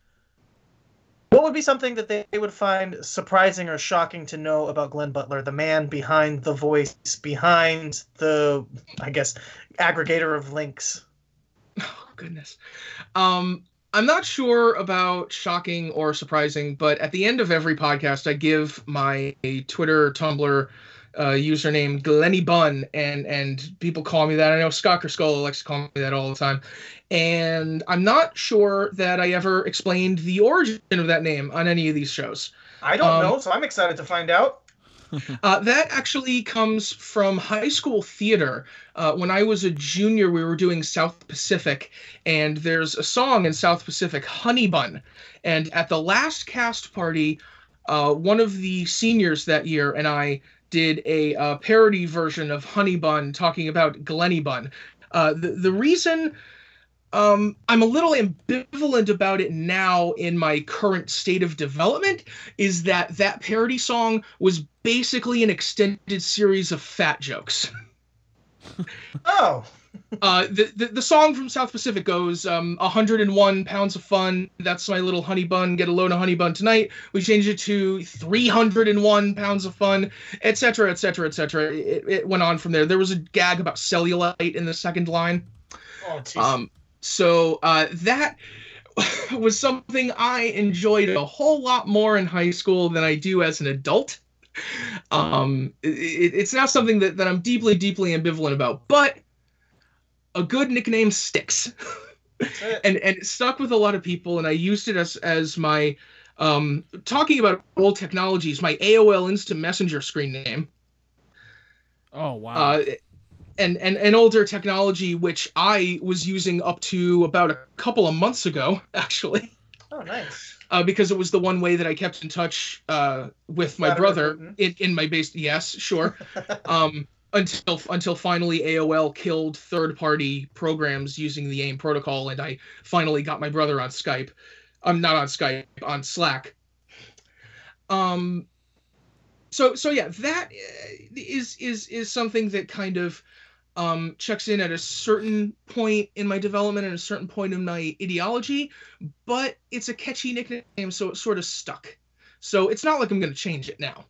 [SPEAKER 2] what would be something that they would find surprising or shocking to know about Glenn Butler, the man behind the voice, behind the, I guess, aggregator of links?
[SPEAKER 3] Oh, goodness. Um, I'm not sure about shocking or surprising, but at the end of every podcast, I give my Twitter, Tumblr uh, username Glenny Bun, and and people call me that. I know Scott Criscola likes to call me that all the time, and I'm not sure that I ever explained the origin of that name on any of these shows.
[SPEAKER 2] I don't
[SPEAKER 3] Um,
[SPEAKER 2] know, so I'm excited to find out.
[SPEAKER 3] Uh, that actually comes from high school theater. Uh, when I was a junior, we were doing South Pacific, and there's a song in South Pacific, Honey Bun. And at the last cast party, uh, one of the seniors that year and I did a uh, parody version of Honey Bun talking about Glenny Bun. Uh, the, the reason um, I'm a little ambivalent about it now in my current state of development is that that parody song was basically an extended series of fat jokes.
[SPEAKER 2] Oh,
[SPEAKER 3] Uh, the, the the song from South Pacific goes, um, one hundred one pounds of fun, that's my little honey bun, get a load of honey bun tonight. We changed it to three hundred one pounds of fun, et cetera, et cetera, et cetera. It, it went on from there. There was a gag about cellulite in the second line.
[SPEAKER 2] oh, jeez.
[SPEAKER 3] Um, so uh, that was something I enjoyed a whole lot more in high school than I do as an adult. Um, it, it's now something that, that I'm deeply, deeply ambivalent about, but a good nickname sticks. and and it stuck with a lot of people, and I used it as as my Um, talking about old technologies, my A O L Instant Messenger screen name.
[SPEAKER 4] Oh, wow.
[SPEAKER 3] Uh, and, and, and older technology, which I was using up to about a couple of months ago, actually.
[SPEAKER 2] Oh, nice.
[SPEAKER 3] Uh, because it was the one way that I kept in touch uh, with my
[SPEAKER 2] Vladimir
[SPEAKER 3] brother in, in my base. Yes, sure. um, until until finally A O L killed third-party programs using the AIM protocol, and I finally got my brother on Skype. I'm um, not on Skype, on Slack. Um. So so yeah, that is is is something that kind of um, checks in at a certain point in my development and a certain point in my ideology, but it's a catchy nickname, so it's sort of stuck. So it's not like I'm going to change it now.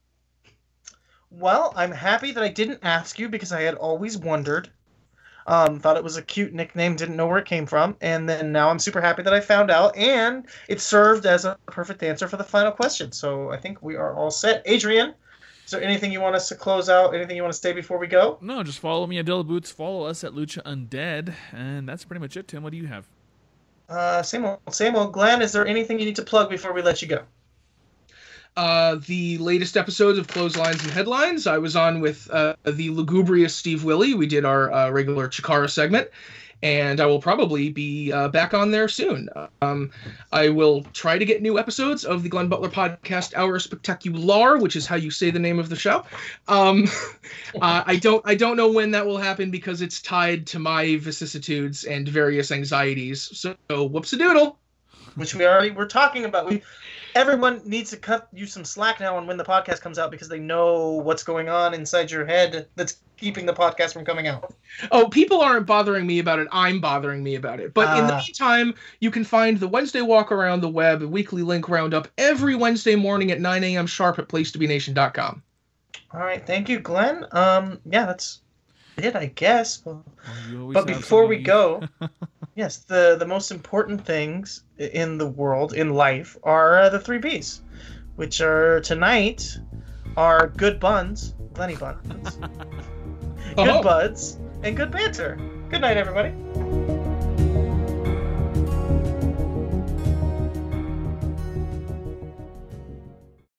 [SPEAKER 2] Well, I'm happy that I didn't ask you because I had always wondered. Um, thought it was a cute nickname, didn't know where it came from, and then now I'm super happy that I found out, and it served as a perfect answer for the final question. So I think we are all set. Adrian, is there anything you want us to close out? Anything you want to say before we go?
[SPEAKER 4] No, just follow me at Dilla Boots. Follow us at Lucha Undead, and that's pretty much it. Tim, what do you have?
[SPEAKER 2] Uh, same old, same old. Glenn, is there anything you need to plug before we let you go?
[SPEAKER 3] Uh, the latest episodes of Clotheslines and Headlines, I was on with uh, the lugubrious Steve Willie. We did our uh, regular Chikara segment, and I will probably be uh, back on there soon. Um, I will try to get new episodes of the Glenn Butler Podcast Hour Spectacular, which is how you say the name of the show. Um, uh, I don't I don't know when that will happen because it's tied to my vicissitudes and various anxieties. So, whoops-a-doodle.
[SPEAKER 2] Which we already were talking about. We everyone needs to cut you some slack now on when the podcast comes out because they know what's going on inside your head that's keeping the podcast from coming out.
[SPEAKER 3] Oh, people aren't bothering me about it. I'm bothering me about it. But uh, in the meantime, you can find the Wednesday Walk Around the Web, a weekly link roundup, every Wednesday morning at nine a.m. sharp at place to be nation dot com.
[SPEAKER 2] All right. Thank you, Glenn. Um, yeah, that's it, I guess. Well, but before we go, yes, the, the most important things in the world, in life, are uh, the three B's, which are tonight are good buns, Glenny buns, good
[SPEAKER 3] oh.
[SPEAKER 2] buds, and good banter. Good night, everybody.